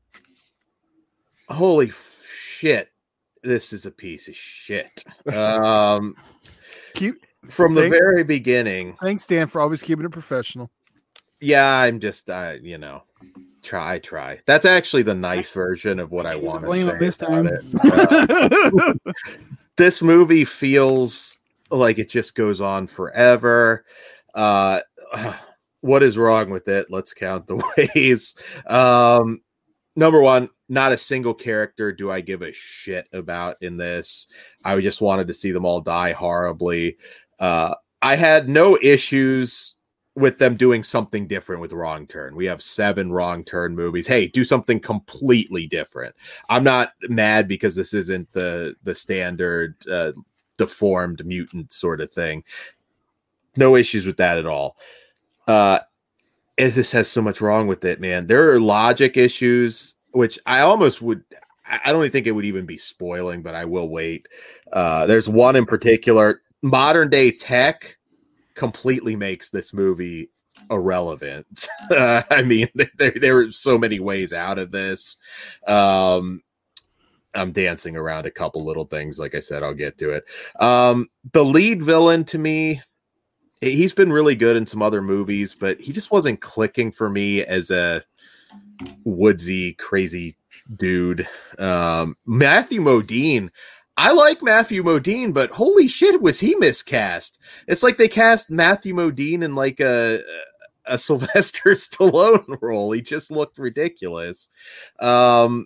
holy shit. This is a piece of shit. Um, Keep, from the thank, very beginning. Thanks, Dan, for always keeping it professional. Yeah, I'm just, uh, you know. Try, try. That's actually the nice version of what I want to say this time. It. Uh, this movie feels like it just goes on forever. Uh, what is wrong with it? Let's count the ways. Um, number one, not a single character do I give a shit about in this. I just wanted to see them all die horribly. Uh, I had no issues with them doing something different with Wrong Turn. We have seven Wrong Turn movies. Hey, do something completely different. I'm not mad because this isn't the the standard uh, deformed mutant sort of thing. No issues with that at all. Uh, it just has so much wrong with it, man. There are logic issues, which I almost would. I don't even think it would even be spoiling, but I will wait. Uh, there's one in particular, modern day tech. Completely makes this movie irrelevant. Uh, I mean, there there were so many ways out of this. Um, I'm dancing around a couple little things. Like I said, I'll get to it. Um, the lead villain to me, he's been really good in some other movies, but he just wasn't clicking for me as a woodsy, crazy dude. Um, Matthew Modine. I like Matthew Modine, but holy shit, was he miscast? It's like they cast Matthew Modine in like a a Sylvester Stallone role. He just looked ridiculous. Um,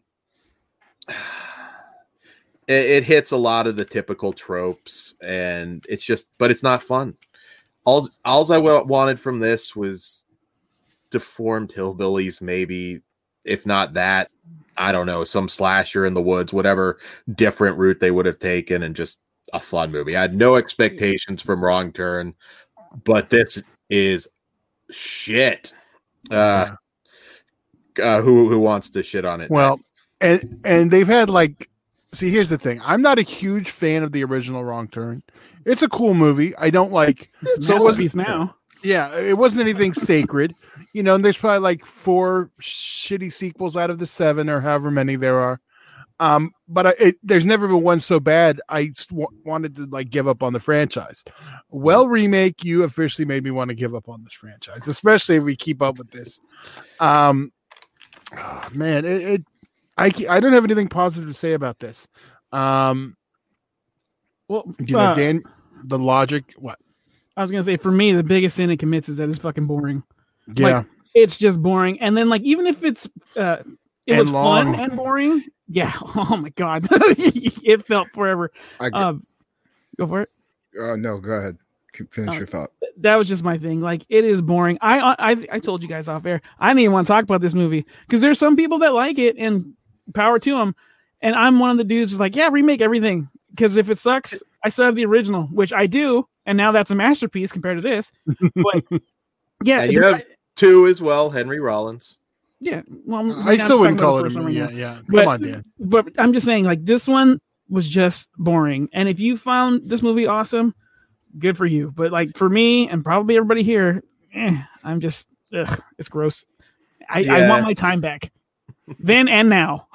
it, it hits a lot of the typical tropes, and it's just, but it's not fun. All, all I wanted from this was deformed hillbillies, maybe, if not that. I don't know, some slasher in the woods, whatever different route they would have taken, and just a fun movie. I had no expectations from Wrong Turn, but this is shit. Uh, uh, who who wants to shit on it? Well, next? and and they've had like, see, here's the thing. I'm not a huge fan of the original Wrong Turn. It's a cool movie. I don't like. It's so it wasn't now. Yeah, it wasn't anything sacred. You know, and there's probably like four shitty sequels out of the seven or however many there are. Um, but I, it, there's never been one so bad I w- wanted to like give up on the franchise. Well, remake, you officially made me want to give up on this franchise, especially if we keep up with this. Um, oh, man, it, it I I don't have anything positive to say about this. Um, well, you know, uh, Dan, the logic, what? I was gonna say, for me, the biggest sin it commits is that it's fucking boring. Yeah, like, it's just boring. And then, like, even if it's uh, it and was long. fun and boring, yeah. Oh my god, it felt forever. I go, Um, go for it. uh, no, go ahead. Keep- Finish Uh, your thought. That was just my thing. Like, it is boring. I I I told you guys off air. I didn't even want to talk about this movie because there's some people that like it, and power to them. And I'm one of the dudes who's like, yeah, remake everything, because if it sucks, I still have the original, which I do. And now that's a masterpiece compared to this. But yeah, and you have two as well, Henry Rollins. Yeah, well, I'm, I I'm still wouldn't talking call about it. the A, first one yeah, right now. yeah. Come But- on, Dan. But I'm just saying, like, this one was just boring. And if you found this movie awesome, good for you. But like for me and probably everybody here, eh, I'm just, ugh, it's gross. I, I Yeah. want my time back, then and now.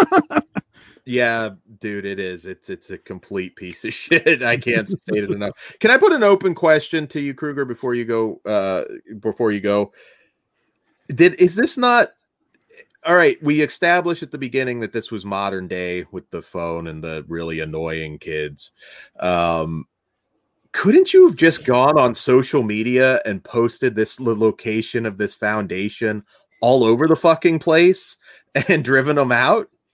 Yeah, dude, it is. It's it's a complete piece of shit. I can't state it enough. Can I put an open question to you, Kruger, before you go? Uh, before you go, did is this not? All right, we established at the beginning that this was modern day with the phone and the really annoying kids. Um, couldn't you have just gone on social media and posted this the location of this foundation all over the fucking place and driven them out?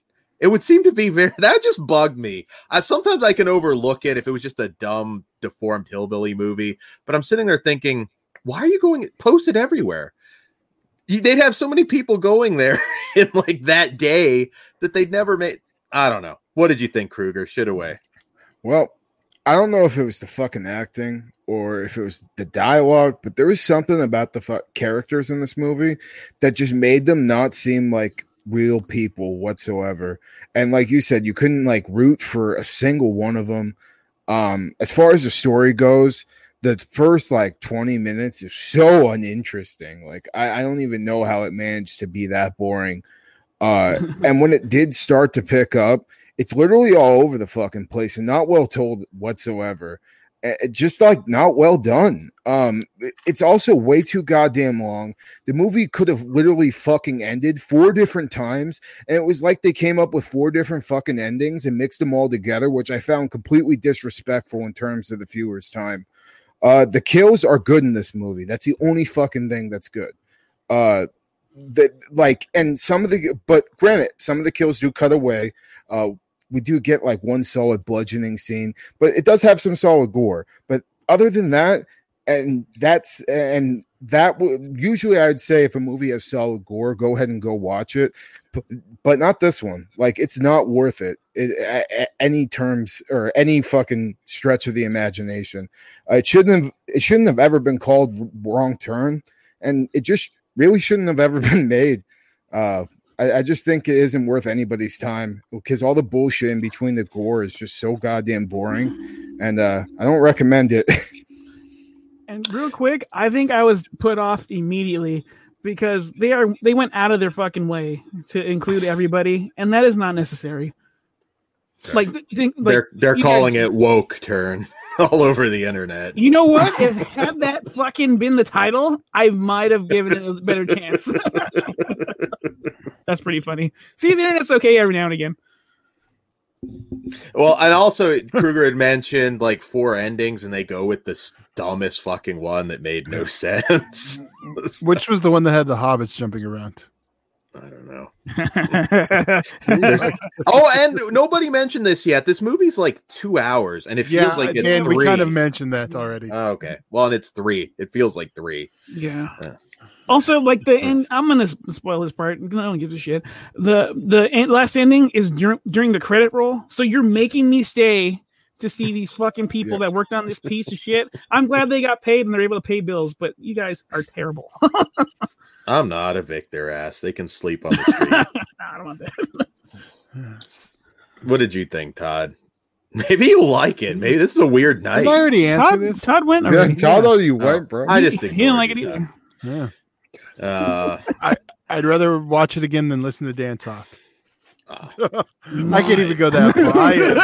It would seem to be very, that just bugged me. I, sometimes I can overlook it if it was just a dumb, deformed hillbilly movie, but I'm sitting there thinking, why are you going, post it everywhere? You, they'd have so many people going there in like that day that they'd never make, I don't know. What did you think, Kruger? Shit away. Well, I don't know if it was the fucking acting or if it was the dialogue, but there was something about the fu- characters in this movie that just made them not seem like real people whatsoever. And like you said, you couldn't like root for a single one of them. Um, as far as the story goes, the first like twenty minutes is so uninteresting. Like I, I don't even know how it managed to be that boring. Uh, and when it did start to pick up, it's literally all over the fucking place and not well told whatsoever. Uh, just like not well done. Um, it's also way too goddamn long. The movie could have literally fucking ended four different times, and it was like they came up with four different fucking endings and mixed them all together, which I found completely disrespectful in terms of the viewer's time. Uh, the kills are good in this movie. That's the only fucking thing that's good. Uh, that like, and some of the, but granted, some of the kills do cut away. Uh, we do get like one solid bludgeoning scene, but it does have some solid gore. But other than that, and that's, and that w- usually I'd say if a movie has solid gore, go ahead and go watch it, but, but not this one. Like it's not worth it, it at, at any terms or any fucking stretch of the imagination. Uh, it shouldn't have, it shouldn't have ever been called Wrong Turn, and it just really shouldn't have ever been made. Uh, I, I just think it isn't worth anybody's time because all the bullshit in between the gore is just so goddamn boring, and uh, I don't recommend it. And real quick, I think I was put off immediately because they are they went out of their fucking way to include everybody, and that is not necessary. Like, think, like they're they're you calling guys, it woke turn all over the internet. You know what? If had that fucking been the title, I might have given it a better chance. That's pretty funny. See, the internet's okay every now and again. Well, and also Kruger had mentioned like four endings, and they go with this dumbest fucking one that made no sense. Which was the one that had the hobbits jumping around? I don't know. Like, oh, and nobody mentioned this yet. This movie's like two hours, and it feels yeah, like it's and three. we kind of mentioned that already. Oh, okay. Well, and it's three. It feels like three. Yeah. yeah. Also, like the end, I'm gonna spoil this part because I don't give a shit. The the end, last ending is dur- during the credit roll, so you're making me stay to see these fucking people yeah. that worked on this piece of shit. I'm glad they got paid and they're able to pay bills, but you guys are terrible. I'm not evict their ass. They can sleep on the street. I don't want that. What did you think, Todd? Maybe you like it. Maybe this is a weird night. Did I already answer Todd, this? Todd went. Yeah, Todd, oh, you went, bro. I just he, he didn't like it either. Yeah. Uh, I, I'd rather watch it again than listen to Dan talk. uh, I can't even go that far.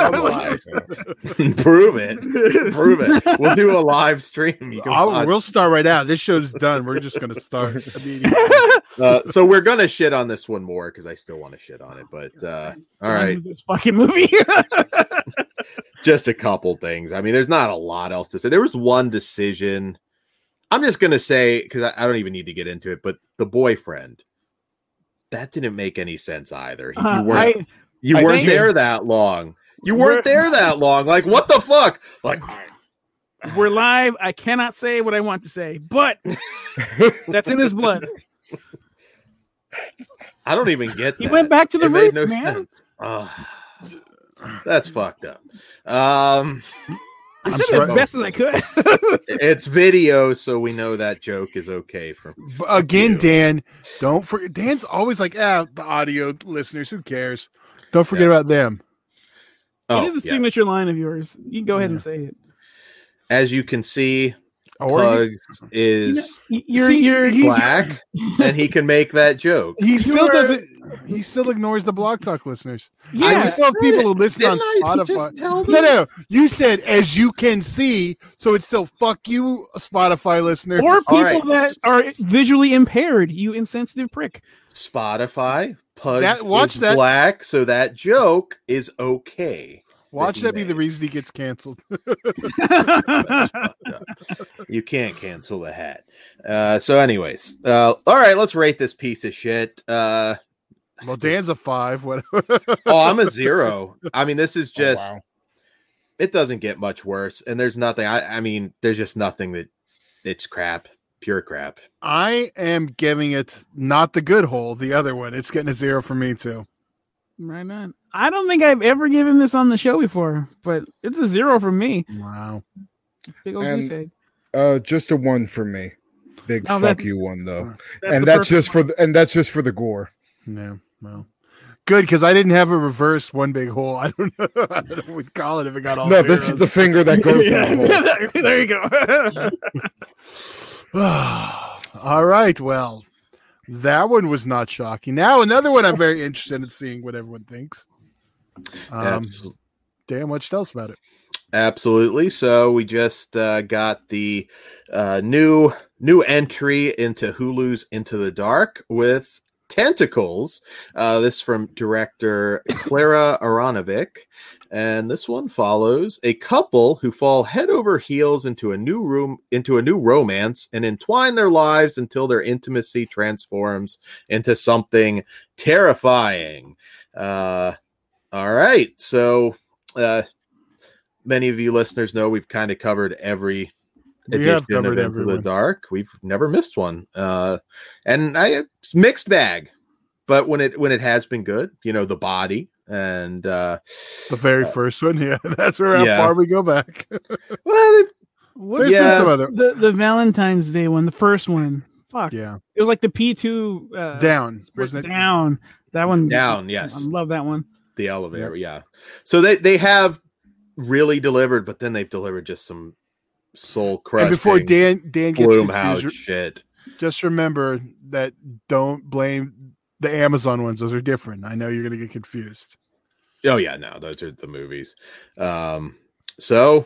I, Prove it. Prove it. We'll do a live stream. You can I'll, we'll start right now. This show's done. We're just going to start immediately. Uh, so we're going to shit on this one more because I still want to shit on it. But uh, all right. This fucking movie. Just a couple things. I mean, there's not a lot else to say. There was one decision. I'm just going to say, because I, I don't even need to get into it, but the boyfriend, that didn't make any sense either. He, Uh, you weren't, I- you I weren't think- there that long. You We're- weren't there that long. Like, what the fuck? Like, We're live. I cannot say what I want to say, but that's in his blood. I don't even get that. He went back to the It made roots, no man. sense. Ah, that's fucked up. Um, I I'm said it sorry. as best as I could. it's video, so we know that joke is okay. From Again, you. Dan, don't forget. Dan's always like, ah, the audio listeners, who cares? Don't forget Yeah. about them. Oh, it is a yeah. signature line of yours. You can go ahead and say it. As you can see, Or Pugs is Y- You're, See, you're, he's- black, and he can make that joke. he still You're- doesn't. He still ignores the Blog Talk listeners. yeah. I still have people who listen on Didn't I just Spotify. tell No, them? no, you said as you can see, so it's still fuck you, Spotify listeners. or people right. that are visually impaired, you insensitive prick. Spotify, Pugs That- watch is that- black, so that joke is okay. Watch he that be the made. reason he gets canceled. That's fucked up. You can't cancel the hat. Uh, so, anyways, uh, all right, let's rate this piece of shit. Uh, Well, Dan's a five. What? Oh, I'm a zero. I mean, this is just. Oh, wow. It doesn't get much worse, and there's nothing. I, I mean, there's just nothing that it's crap, pure crap. I am giving it not the good hole, the other one. It's getting a zero for me too. Right on. I don't think I've ever given this on the show before, but it's a zero from me. Wow. Big old And- goose egg. Uh, just a one for me. Big Oh, fuck that- you one though, That's and the that's perfect just for one. the, and that's just for the gore. Yeah. Well, good because I didn't have a reverse one big hole. I don't know. I don't know what we'd call it if it got all. No, this is Oh, zeros. the finger that goes in the hole. Yeah, there you go. All right. Well, that one was not shocking. Now another one I'm very interested in seeing what everyone thinks. Um, Absolutely. Dan, what you tell us about it? Absolutely. So we just uh, got the uh, new new entry into Hulu's Into the Dark with Tentacles. Uh, this from director Clara Aronovic. And this one follows a couple who fall head over heels into a new room, into a new romance, and entwine their lives until their intimacy transforms into something terrifying. Uh, all right, so uh, many of you listeners know we've kind of covered every We have edition of covered Into everyone. the Dark. We've never missed one, uh, and I it's mixed bag. But when it when it has been good, you know, The Body and uh, The very Uh, first one. Yeah, that's where how yeah. far we go back. well, they've- What's There's Yeah. been some other. the the Valentine's Day one, the first one? Fuck, Yeah, it was like the P two uh, down Sprint wasn't it? down. That one Down, yes. I love that one. the elevator, yeah. So they they have really delivered, but then they've delivered just some soul crushing And before Dan Dan gets Bloomhouse confused, shit. just remember that don't blame the Amazon ones. Those are different. I know you're going to get confused. Oh yeah, no, those are the movies. Um, so,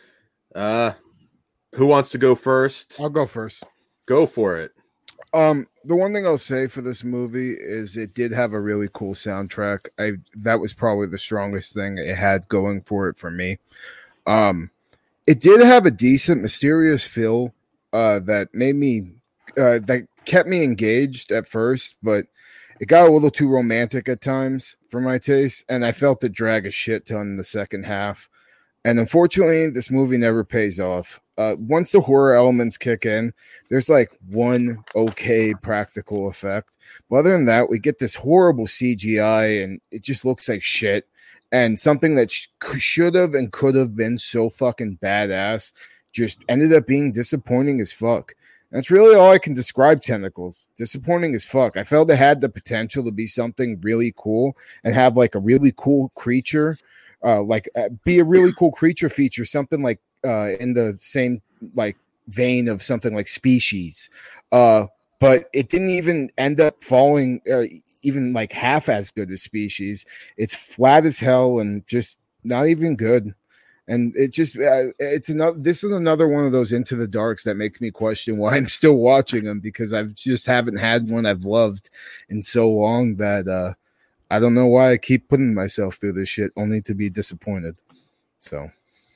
uh, who wants to go first? I'll go first. Go for it. Um, the one thing I'll say for this movie is it did have a really cool soundtrack. I that was probably the strongest thing it had going for it for me. Um, it did have a decent mysterious feel uh, that made me uh, that kept me engaged at first, but it got a little too romantic at times for my taste, and I felt it drag a shit ton in the second half. And unfortunately, this movie never pays off. Uh, once the horror elements kick in, there's like one okay practical effect. But other than that, we get this horrible C G I, and it just looks like shit. And something that sh- should have and could have been so fucking badass just ended up being disappointing as fuck. That's really all I can describe Tentacles. Disappointing as fuck. I felt it had the potential to be something really cool and have like a really cool creature, uh, like uh, be a really cool creature feature, something like uh, in the same like vein of something like Species. Uh, but it didn't even end up falling uh, even like half as good as Species. It's flat as hell and just not even good. And it just, uh, it's another, this is another one of those Into the Darks that make me question why I'm still watching them, because I've just haven't had one I've loved in so long that uh, I don't know why I keep putting myself through this shit only to be disappointed. So,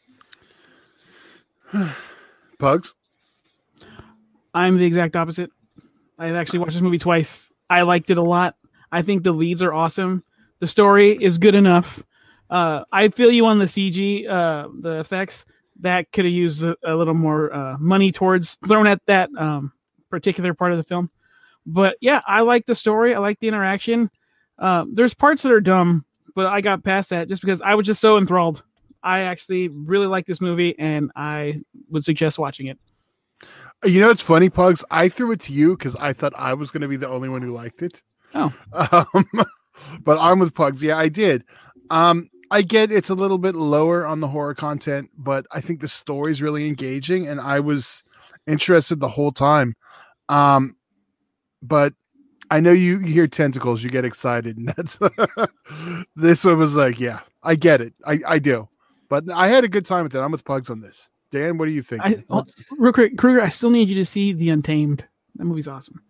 Pugs. I'm the exact opposite. I've actually watched this movie twice. I liked it a lot. I think the leads are awesome. The story is good enough. Uh, I feel you on the C G, uh, the effects. That could have used a, a little more uh, money towards thrown at that um, particular part of the film. But yeah, I like the story. I like the interaction. Uh, there's parts that are dumb, but I got past that just because I was just so enthralled. I actually really like this movie, and I would suggest watching it. You know, it's funny, Pugs. I threw it to you because I thought I was going to be the only one who liked it. Oh. Um, but I'm with Pugs. Yeah, I did. Um, I get it's a little bit lower on the horror content, but I think the story is really engaging, and I was interested the whole time. Um, but I know you, you hear Tentacles, you get excited, and that's this one was like, yeah, I get it. I, I do. But I had a good time with it. I'm with Pugs on this. Dan, what do you think? I, oh, real quick, Kruger, I still need you to see The Untamed. That movie's awesome.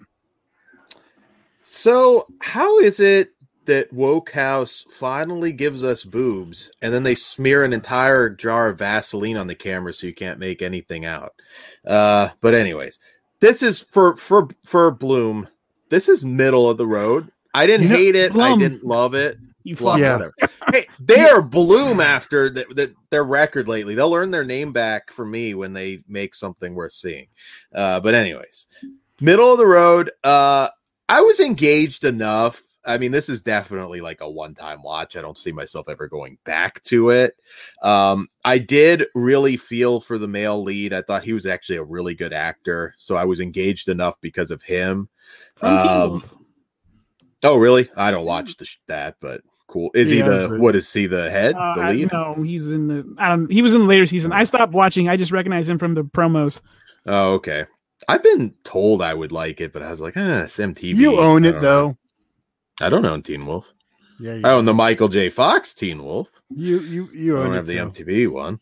So, how is it that Woke House finally gives us boobs and then they smear an entire jar of Vaseline on the camera so you can't make anything out? Uh, but anyways, this is for for for Bloom. This is middle of the road. I didn't You know, hate it. Blum. I didn't love it. You Blum, fuck. Yeah. whatever. Hey, they are Bloom after the, the, their record lately. They'll earn their name back for me when they make something worth seeing. Uh, but anyways, middle of the road. Uh, I was engaged enough. I mean, this is definitely like a one-time watch. I don't see myself ever going back to it. Um, I did really feel for the male lead. I thought he was actually a really good actor, so I was engaged enough because of him. From Teen Um, Wolf. oh, really? I don't watch the, that, but cool. Is he Yeah, the so- what is he the head? Uh, the I- lead? no, he's in the. Um, he was in the later season. I stopped watching. I just recognize him from the promos. Oh, okay. I've been told I would like it, but I was like, eh, it's M T V. You own I it don't though. know. I don't own Teen Wolf. Yeah, you, I own the Michael J. Fox Teen Wolf. you you you I own don't it have the too. M T V one.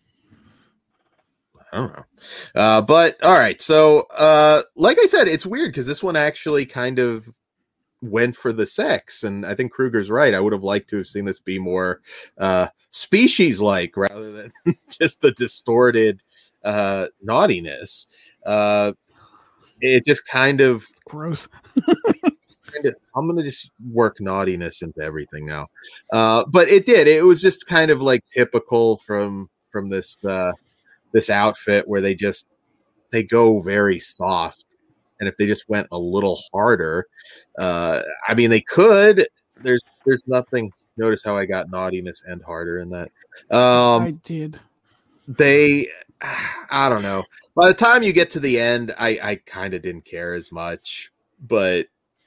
I don't know. Uh, but all right. So, uh, like I said, it's weird because this one actually kind of went for the sex. And I think Kruger's right. I would have liked to have seen this be more uh, species like rather than just the distorted uh, naughtiness. Uh, it just kind of. Gross. Kind of, I'm gonna just work naughtiness into everything now, uh, but it did. It was just kind of like typical from from this uh, this outfit where they just they go very soft, and if they just went a little harder, uh, I mean they could. There's there's nothing. Notice how I got naughtiness and harder in that. Um, I did. they, I don't know. By the time you get to the end, I I kind of didn't care as much, but.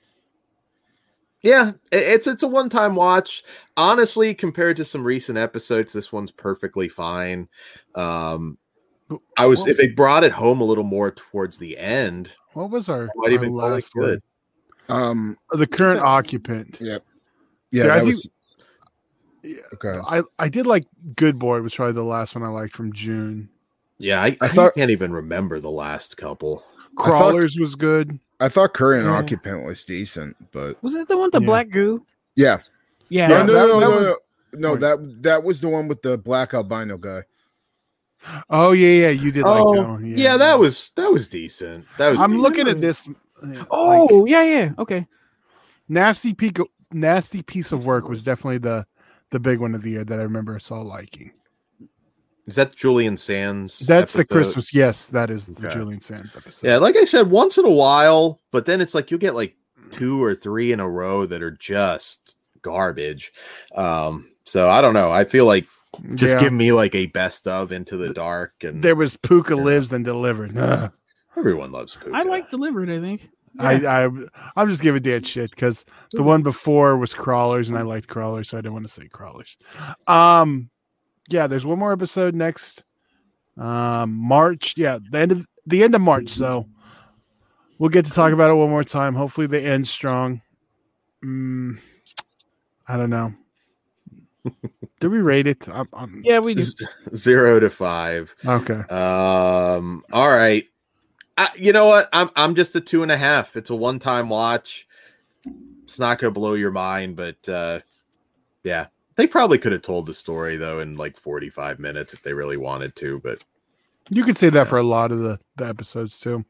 Yeah, it's it's a one-time watch. Honestly, compared to some recent episodes, this one's perfectly fine. Um, I was if they brought it home a little more towards the end, What was our, might our even call it last good. one? Um, The current occupant. yep. See, Yeah, I that think- was okay. I I did like Good Boy was probably the last one I liked from June. Yeah, I, I I thought- can't even remember the last couple. thought- Crawlers was good. I thought Current Yeah. Occupant was decent, but Was it the one with the Yeah. black goo? yeah, Yeah. no, no, that- no, that no, was- no, no. Wait. That that was the one with the black albino guy. Oh yeah, yeah, you did like that Oh, one. yeah, that was that was decent. That was. I'm decent. looking at this. uh, Oh, like, yeah, yeah. Okay. nasty peak, nasty piece of work was definitely the the big one of the year that I remember us all liking. Is that Julian Sands? That's the episode? Christmas. Yes, that is the Okay. Julian Sands episode. Yeah, like I said, once in a while, but then it's like you'll get like two or three in a row that are just garbage. Um, so I don't know. I feel like just Yeah. give me like a best of Into the Dark, and There was Puka Yeah. Lives and Delivered. Ugh. everyone loves Puka. I like Delivered, I think. I, I I'm just giving Dan shit because the one before was Crawlers and I liked Crawlers, so I didn't want to say Crawlers. Um, yeah, there's one more episode next um March. Yeah, the end of the end of March. So we'll get to talk about it one more time. Hopefully, they end strong. Mm, I don't know. Did we rate it? I'm, I'm, Yeah, we do. Zero to five. okay. Um, all right. I, you know what? I'm I'm just a two and a half. It's a one time watch. It's not gonna blow your mind, but uh, yeah, they probably could have told the story though in like forty-five minutes if they really wanted to. But You could say that for a lot of the, the episodes too.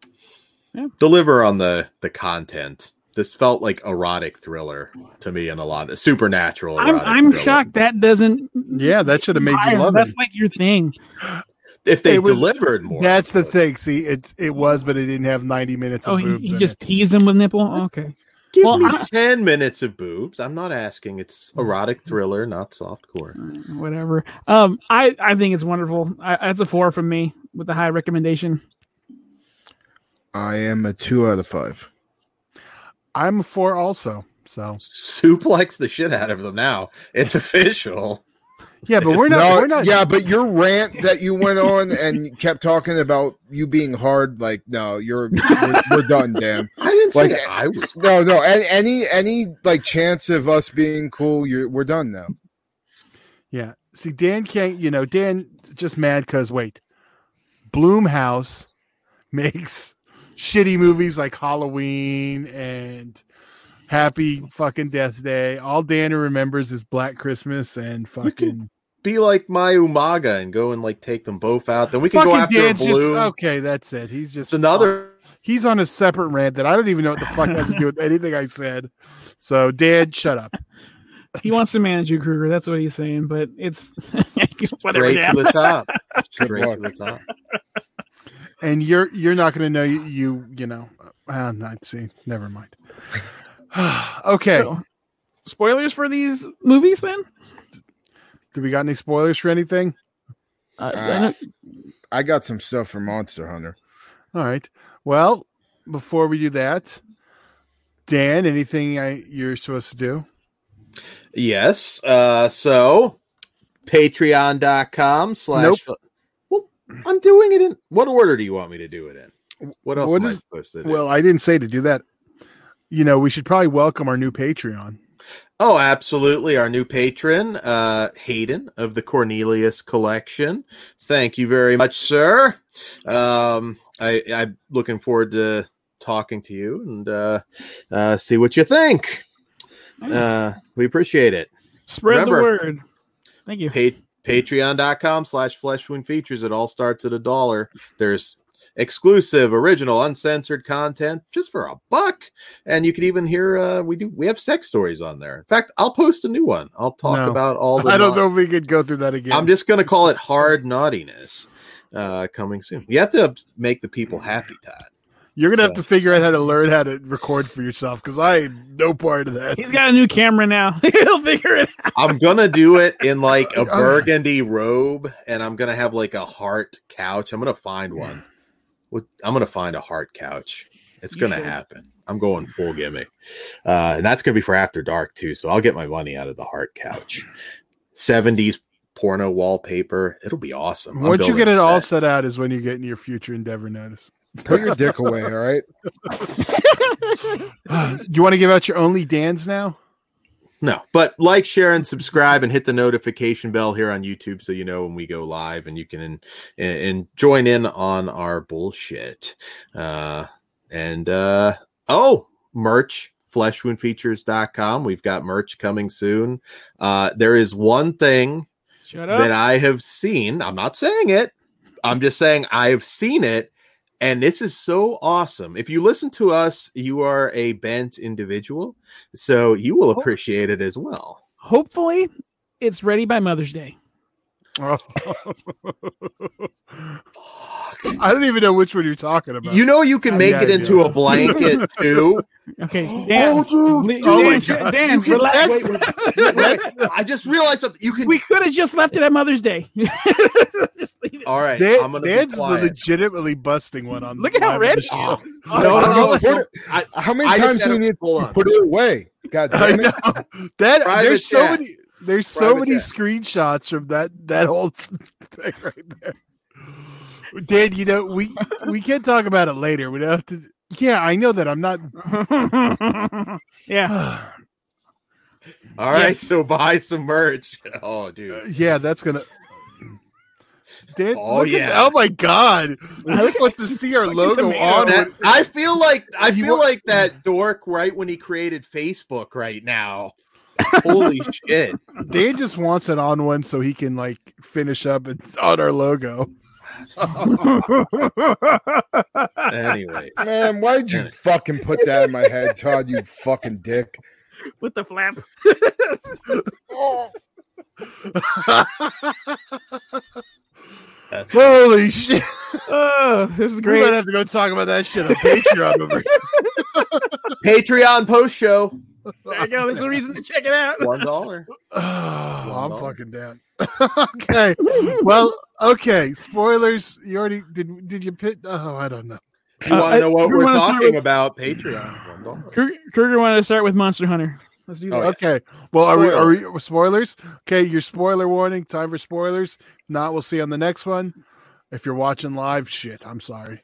deliver on the the content. This felt like erotic thriller to me, and a lot of supernatural. I'm erotic I'm thriller. shocked that doesn't. Yeah, that should have made you I- love That's it. like your thing. If they It was- delivered more, That's the thing. See, it's it was, but it didn't have ninety minutes of Oh, he, boobs. he in just it. teased him with nipple. Okay. Give Well, me I- ten minutes of boobs. I'm not asking. It's erotic thriller, not softcore. Whatever. Um, I I think it's wonderful. I, that's a four from me with a high recommendation. I am a two out of five. I'm a four also. So Suplex the shit out of them now. It's official. yeah, but we're not. No, we're not. yeah, but your rant that you went on and kept talking about you being hard, like, no, you're we're, we're done, Dan. I didn't Like- say I was. No, no, and any any like chance of us being cool, you're we're done now. Yeah. See, Dan can't. You know, Dan just mad because wait, Bloomhouse makes shitty movies like Halloween and Happy fucking Death Day. All Dan remembers is Black Christmas and fucking. Be like my Umaga and go and like take them both out. Then we can Fucking go after Dan's just Blue. okay. That's it. He's just It's another He's on a separate rant that I don't even know what the fuck has to do with anything I said. So, Dan, shut up. He wants to manage you, Kruger. That's what he's saying. But it's whatever. Straight Dan. to the top. Straight to the top. And you're you're not going to know you you you know. Uh, not see. Never mind. Okay. So, spoilers for these movies, then? Do we got any spoilers for anything? Uh, I Uh, don't- I got some stuff for Monster Hunter. All right. Well, before we do that, Dan, anything I, you're supposed to do? Yes. Uh, so patreon.com slash. Well, I'm doing it in. What order do you want me to do it in? What else What am is- I supposed to do? Well, I didn't say to do that. You know, we should probably welcome our new Patreon. Oh, absolutely. Our new patron, uh, Hayden of the Cornelius Collection. Thank you very much, sir. Um, I, I'm looking forward to talking to you and uh, uh, see what you think. Uh, we appreciate it. Spread Remember- the word. Thank you. Pa- Patreon.com slash Flesh Wound Features. It all starts at a dollar. There's exclusive, original, uncensored content just for a buck, and you can even hear uh, we do we have sex stories on there. In fact, I'll post a new one. I'll talk No. about all the. I don't non- know if we could go through that again. I'm just going to call it hard naughtiness. Uh, coming soon. You have to make the people happy, Todd. You're gonna So- have to figure out how to learn how to record for yourself because I am no part of that. He's got a new camera now. He'll figure it out. I'm gonna do it in like a burgundy robe, and I'm gonna have like a heart couch. I'm gonna find one. I'm gonna find a heart couch. It's You gonna should. happen. I'm going full gimmick, uh, and that's gonna be for after dark too. So I'll get my money out of the heart couch. seventies porno wallpaper. It'll be awesome. I'm Once you building get it a all set. set out is when you get in your future endeavor notice. Put your dick away, all right? Do you want to give out your only Dan's now? No, but like, share, and subscribe, and hit the notification bell here on YouTube so you know when we go live, and you can and, and join in on our bullshit. Uh, and uh, oh, merch, flesh wound features dot com. We've got merch coming soon. Uh, there is one thing Shut up. that I have seen. I'm not saying it. I'm just saying I have seen it. And this is so awesome. If you listen to us, you are a bent individual, so you will appreciate it as well. Hopefully, it's ready by Mother's Day. Oh. I don't even know which one you're talking about. You know, you can I make have it no into idea. a blanket too. Okay, Dan. Oh, dude. Dan, Oh, my Dan, God. Dan, You can- relax. wait, wait, wait. Let's- I just realized something. You can. We could have just left it at Mother's Day. Just leave it. All right, Dan, I'm gonna Dan's be quiet. legitimately busting one on. Look at how live red on the he show. is. Oh, no, no, no, Put it- I, How many I just times said do we it- need hold to on. put it away? God I damn it. know that Private there's so chat. many there's so Private many chat. screenshots from that that whole thing right there. Dan, you know we we can talk about it later. We don't have to. Yeah, I know that I'm not. Yeah. All right, Yes. so buy some merch. Oh, dude. Yeah, that's gonna. Dan, Oh, look at- yeah. oh my God! I just want to see our logo tomato. on. That, it. I feel like I You feel wa- like that dork right when he created Facebook right now. Holy shit. Dan just wants it on one so he can like finish up and on our logo. Anyways. Man, why did you fucking put that in my head, Todd? You fucking dick. With the flap. That's Holy shit! Oh, this is We great. might have to go talk about that shit on Patreon. Over Patreon post show. There you go. There's a reason to check it out. One dollar. Oh, I'm Well. fucking down. Okay. Well, okay. Spoilers. You already did. Did you pit? Oh, I don't know. You Uh, want I- to know what we we're wanna start talking with- about? Patreon. One dollar. Kruger, Kruger wanted to start with Monster Hunter. Let's do that. Oh, yeah. Okay. Well, are we, Spoiler. are we spoilers? Okay. Your spoiler warning. Time for spoilers. Not. We'll see you on the next one. If you're watching live, shit. I'm sorry.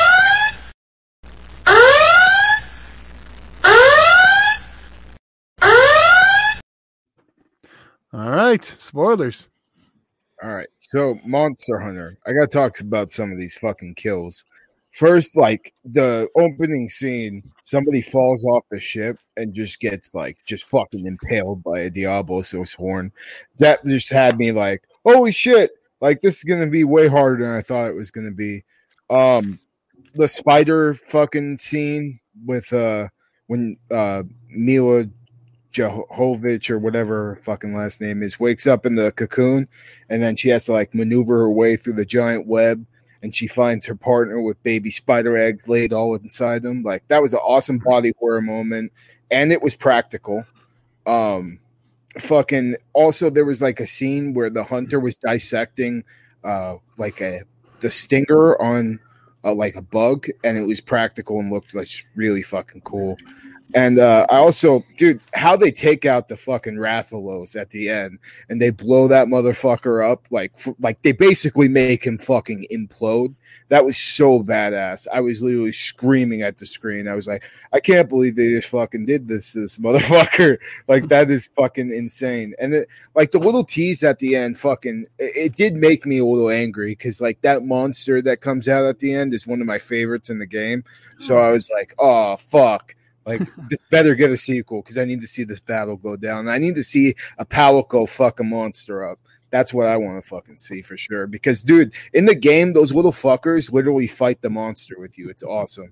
All right. Spoilers. All right. So, Monster Hunter. I got to talk about some of these fucking kills. First, like the opening scene, somebody falls off the ship and just gets like just fucking impaled by a Diablo's horn. That just had me like, holy shit! Like this is gonna be way harder than I thought it was gonna be. Um, the spider fucking scene with uh when uh Mila Jovovich or whatever her fucking last name is wakes up in the cocoon, and then she has to like maneuver her way through the giant web, and she finds her partner with baby spider eggs laid all inside them. Like that was an awesome body horror moment, and it was practical. Um, fucking also there was like a scene where the hunter was dissecting uh like a the stinger on uh, like a bug, and it was practical and looked like really fucking cool. And uh, I also, dude, how they take out the fucking Rathalos at the end and they blow that motherfucker up, like, f- like they basically make him fucking implode. That was so badass. I was literally screaming at the screen. I was like, I can't believe they just fucking did this to this motherfucker. Like, that is fucking insane. And it, like the little tease at the end, fucking, it, it did make me a little angry because like that monster that comes out at the end is one of my favorites in the game. So I was like, oh, fuck. Like, this better get a sequel because I need to see this battle go down. I need to see a Palico fuck a monster up. That's what I want to fucking see for sure. Because, dude, in the game, those little fuckers literally fight the monster with you. It's awesome.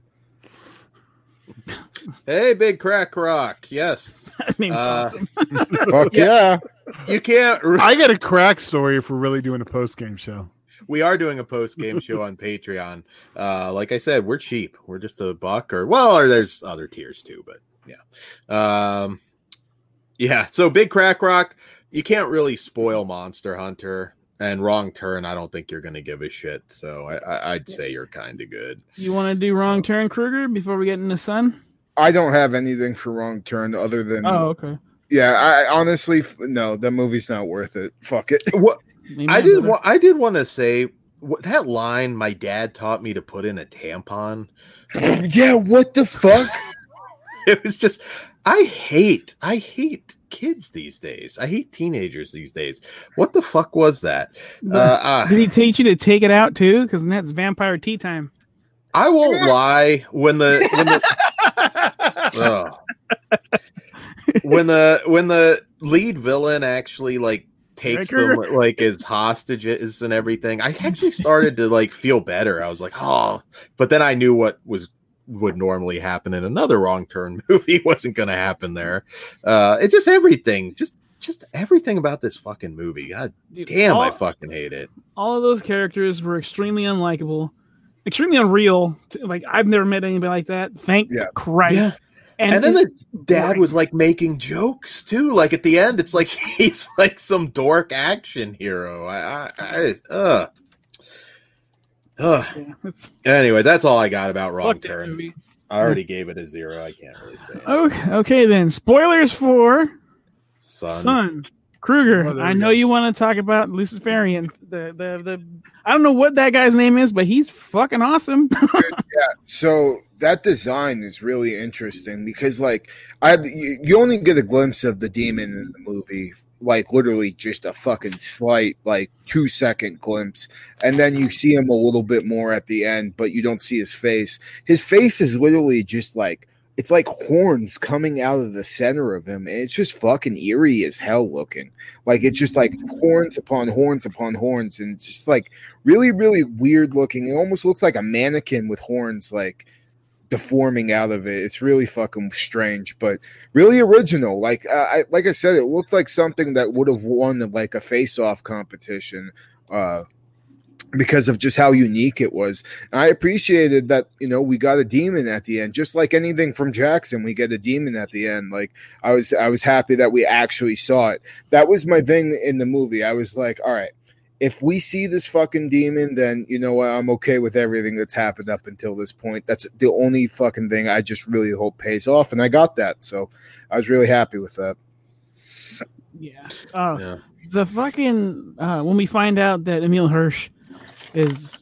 Hey, Big Crack Rock. Yes. That name's Uh, awesome. Fuck yeah. You can't. I got a crack story if we're really doing a post game show. We are doing a post game show on Patreon. Uh, like I said, we're cheap. We're just a buck, or well, or there's other tiers too, but yeah, um, yeah. So Big Crack Rock, you can't really spoil Monster Hunter, and Wrong Turn. I don't think you're going to give a shit. So I, I, I'd say you're kind of good. You want to do Wrong Turn, Kruger, before we get in the sun? I don't have anything for Wrong Turn other than. Oh, okay. Yeah, I honestly, no, the movie's not worth it. Fuck it. What? Maybe I I'm did. better. Wa- I did want to say what, that line. My dad taught me to put in a tampon. Yeah, what the fuck? It was just. I hate. I hate kids these days. I hate teenagers these days. What the fuck was that? Uh, uh, Did he teach you to take it out too? Because that's vampire tea time. I won't lie. When the when the oh. when the when the lead villain actually like takes them like as hostages and everything, I actually started to like feel better. I was like, oh, but then I knew what was would normally happen in another Wrong Turn movie wasn't going to happen there. Uh, it's just everything, just just everything about this fucking movie. God Dude, damn, all, I fucking hate it. all of those characters were extremely unlikable, extremely unreal. Like I've never met anybody like that. Thank Yeah. Christ. Yeah. And, and then the dad was like making jokes too. Like at the end, it's like he's like some dork action hero. I, I, I uh, uh. Yeah, Anyway, that's all I got about Wrong fuck that Turn. movie. I already gave it a zero. I can't really say it. Okay, okay then. Spoilers for Son. Son. Kruger. Oh, there I we know go. you want to talk about Luciferian. The the the. I don't know what that guy's name is, but he's fucking awesome. So that design is really interesting because, like, I you, you only get a glimpse of the demon in the movie, like literally just a fucking slight, like two second glimpse, and then you see him a little bit more at the end, but you don't see his face. His face is literally just like it's like horns coming out of the center of him, and it's just fucking eerie as hell looking. Like it's just like horns upon horns upon horns, and it's just like really, really weird looking. It almost looks like a mannequin with horns, like deforming out of it. It's really fucking strange, but really original. Like uh, I, like I said, it looked like something that would have won like a face-off competition. Uh, because of just how unique it was. And I appreciated that, you know, we got a demon at the end, just like anything from Jackson, we get a demon at the end. Like I was, I was happy that we actually saw it. That was my thing in the movie. I was like, all right, if we see this fucking demon, then you know what? I'm okay with everything that's happened up until this point. That's the only fucking thing I just really hope pays off. And I got that. So I was really happy with that. Yeah. Oh, Yeah. the fucking uh, when we find out that Emil Hirsch is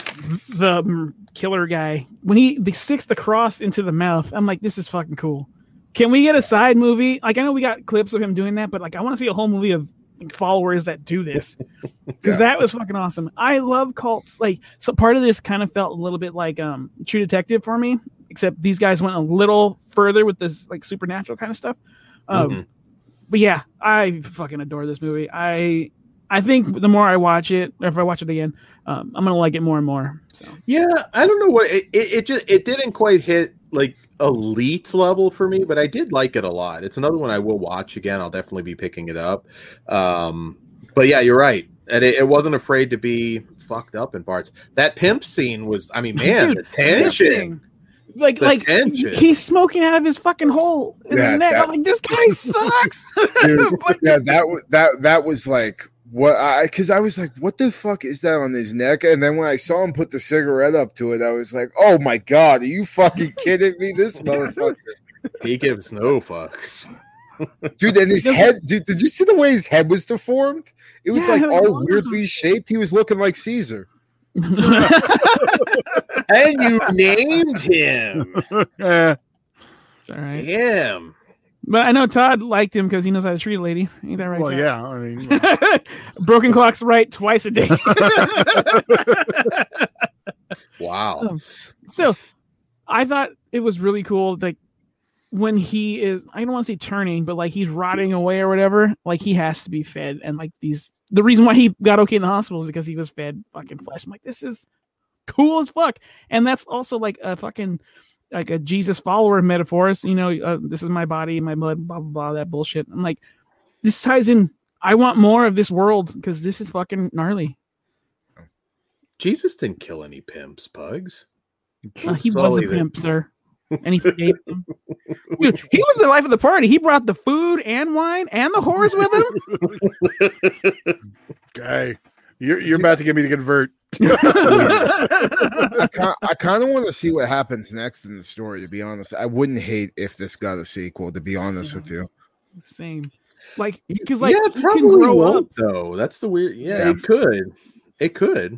the killer guy, when he, he sticks the cross into the mouth, I'm like, this is fucking cool. Can we get a side movie? Like, I know we got clips of him doing that, but like, I want to see a whole movie of followers that do this because Yeah. that was fucking awesome. I love cults. Like, so part of this kind of felt a little bit like um True Detective for me, except these guys went a little further with this like supernatural kind of stuff. Um, Mhm. But yeah, I fucking adore this movie. I I think the more I watch it, or if I watch it again, um, I'm gonna like it more and more. So Yeah, I don't know what it, it, it just it didn't quite hit like elite level for me, but I did like it a lot. It's another one I will watch again. I'll definitely be picking it up. Um, but yeah, you're right. And it, it wasn't afraid to be fucked up in parts. That pimp scene was, I mean, man, Dude, the tension. Like, The like tension. he's smoking out of his fucking hole in Yeah, the neck. that- I'm like, this guy sucks. Dude, But- yeah, that was that that was like what I because I was like, what the fuck is that on his neck? And then when I saw him put the cigarette up to it, I was like, oh my god, are you fucking kidding me? This motherfucker, He gives no fucks. dude. And his head, dude, did you see the way his head was deformed? It was Yeah, like it was all awesome. weirdly shaped. He was looking like Caesar. And you named him. Eh, It's all right. Damn. But I know Todd liked him because he knows how to treat a lady. Ain't that right? well, Todd? yeah. I mean, Broken clock's right twice a day. Wow. Um, so I thought it was really cool. Like when he is, I don't want to say turning, but like he's rotting away or whatever. Like he has to be fed, and like these, the reason why he got okay in the hospital is because he was fed fucking flesh. I'm like, this is cool as fuck, and that's also like a fucking like a Jesus follower metaphors. You know, uh, this is my body, my blood, blah blah blah. That bullshit. I'm like, this ties in. I want more of this world because this is fucking gnarly. Jesus didn't kill any pimps, Pugs. Uh, he was Sully a there. pimp, sir. And he forgave them. Dude, he was the life of the party. He brought the food and wine and the whores with him. okay, you're you're about to get me to convert. I kind I kind of want to see what happens next in the story. To be honest, I wouldn't hate if this got a sequel. To be honest with you, Same. Like, because like yeah, you it can probably grow won't, up. though. That's the weird. Yeah, Yeah. it could. It could.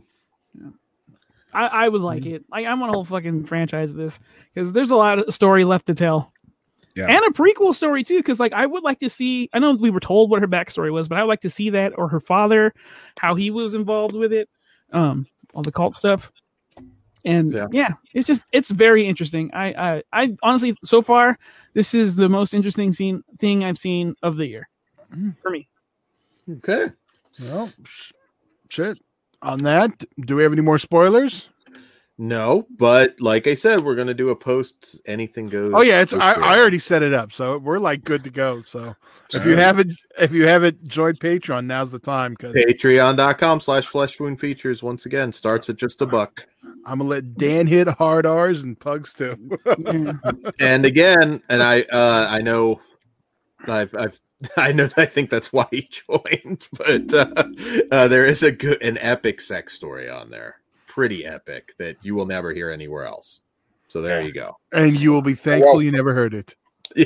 I, I would like it. Like, I want a whole fucking franchise of this because there's a lot of story left to tell. Yeah. And a prequel story too, because like I would like to see. I know we were told what her backstory was, but I would like to see that, or her father, how he was involved with it, um, all the cult stuff. And Yeah. yeah, it's just it's very interesting. I, I I honestly, so far, this is the most interesting scene thing I've seen of the year for me. Okay. Well, sh- shit. On that, do we have any more spoilers? No, but like I said, we're gonna do a post. Anything goes. Oh yeah, it's I, post- I already set it up, so we're like good to go. So if you Alright. haven't if you haven't joined Patreon, now's the time because Patreon.com slash Flesh Wound Features once again starts at just a buck. I'm gonna let Dan hit hard R's and Pugs too. Yeah. And again, and I uh I know I've I've I know I think that's why he joined, but uh, uh there is a good an epic sex story on there. Pretty epic that you will never hear anywhere else. So there you go. And you will be thankful you never heard it.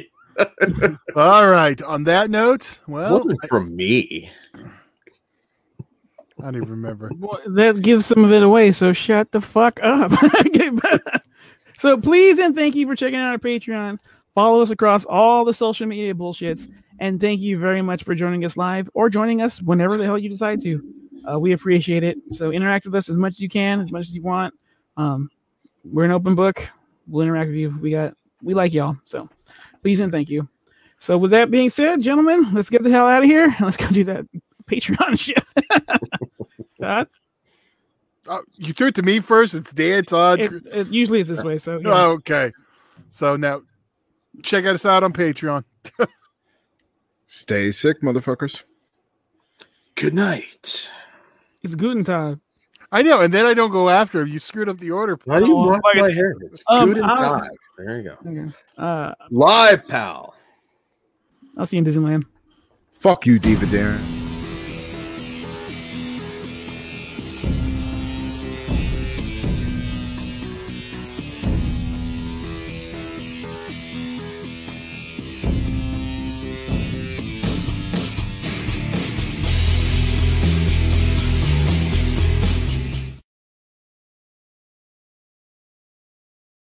All right. On that note, It well, wasn't from me. I, I don't even remember. Well, that gives some of it away, so shut the fuck up. So please and thank you for checking out our Patreon. Follow us across all the social media bullshits, and thank you very much for joining us live or joining us whenever the hell you decide to. Uh, we appreciate it. So interact with us as much as you can, as much as you want. Um, we're an open book. We'll interact with you. We got we like y'all. So please and thank you. So with that being said, gentlemen, let's get the hell out of here. Let's go do that Patreon shit. Todd? Oh, you threw it to me first. It's Dan, Todd. It, it usually it's this way. So yeah. Oh, okay. So now check us out on Patreon. stay sick, motherfuckers. Good night. It's Guten Tag. I know, and then I don't go after him. You screwed up the order. Why do you Oh, block fuck my it. hair? Um, Good and I'll- dive. There you go. Okay. Uh, Live, pal. I'll see you in Disneyland. Fuck you, Diva Darren.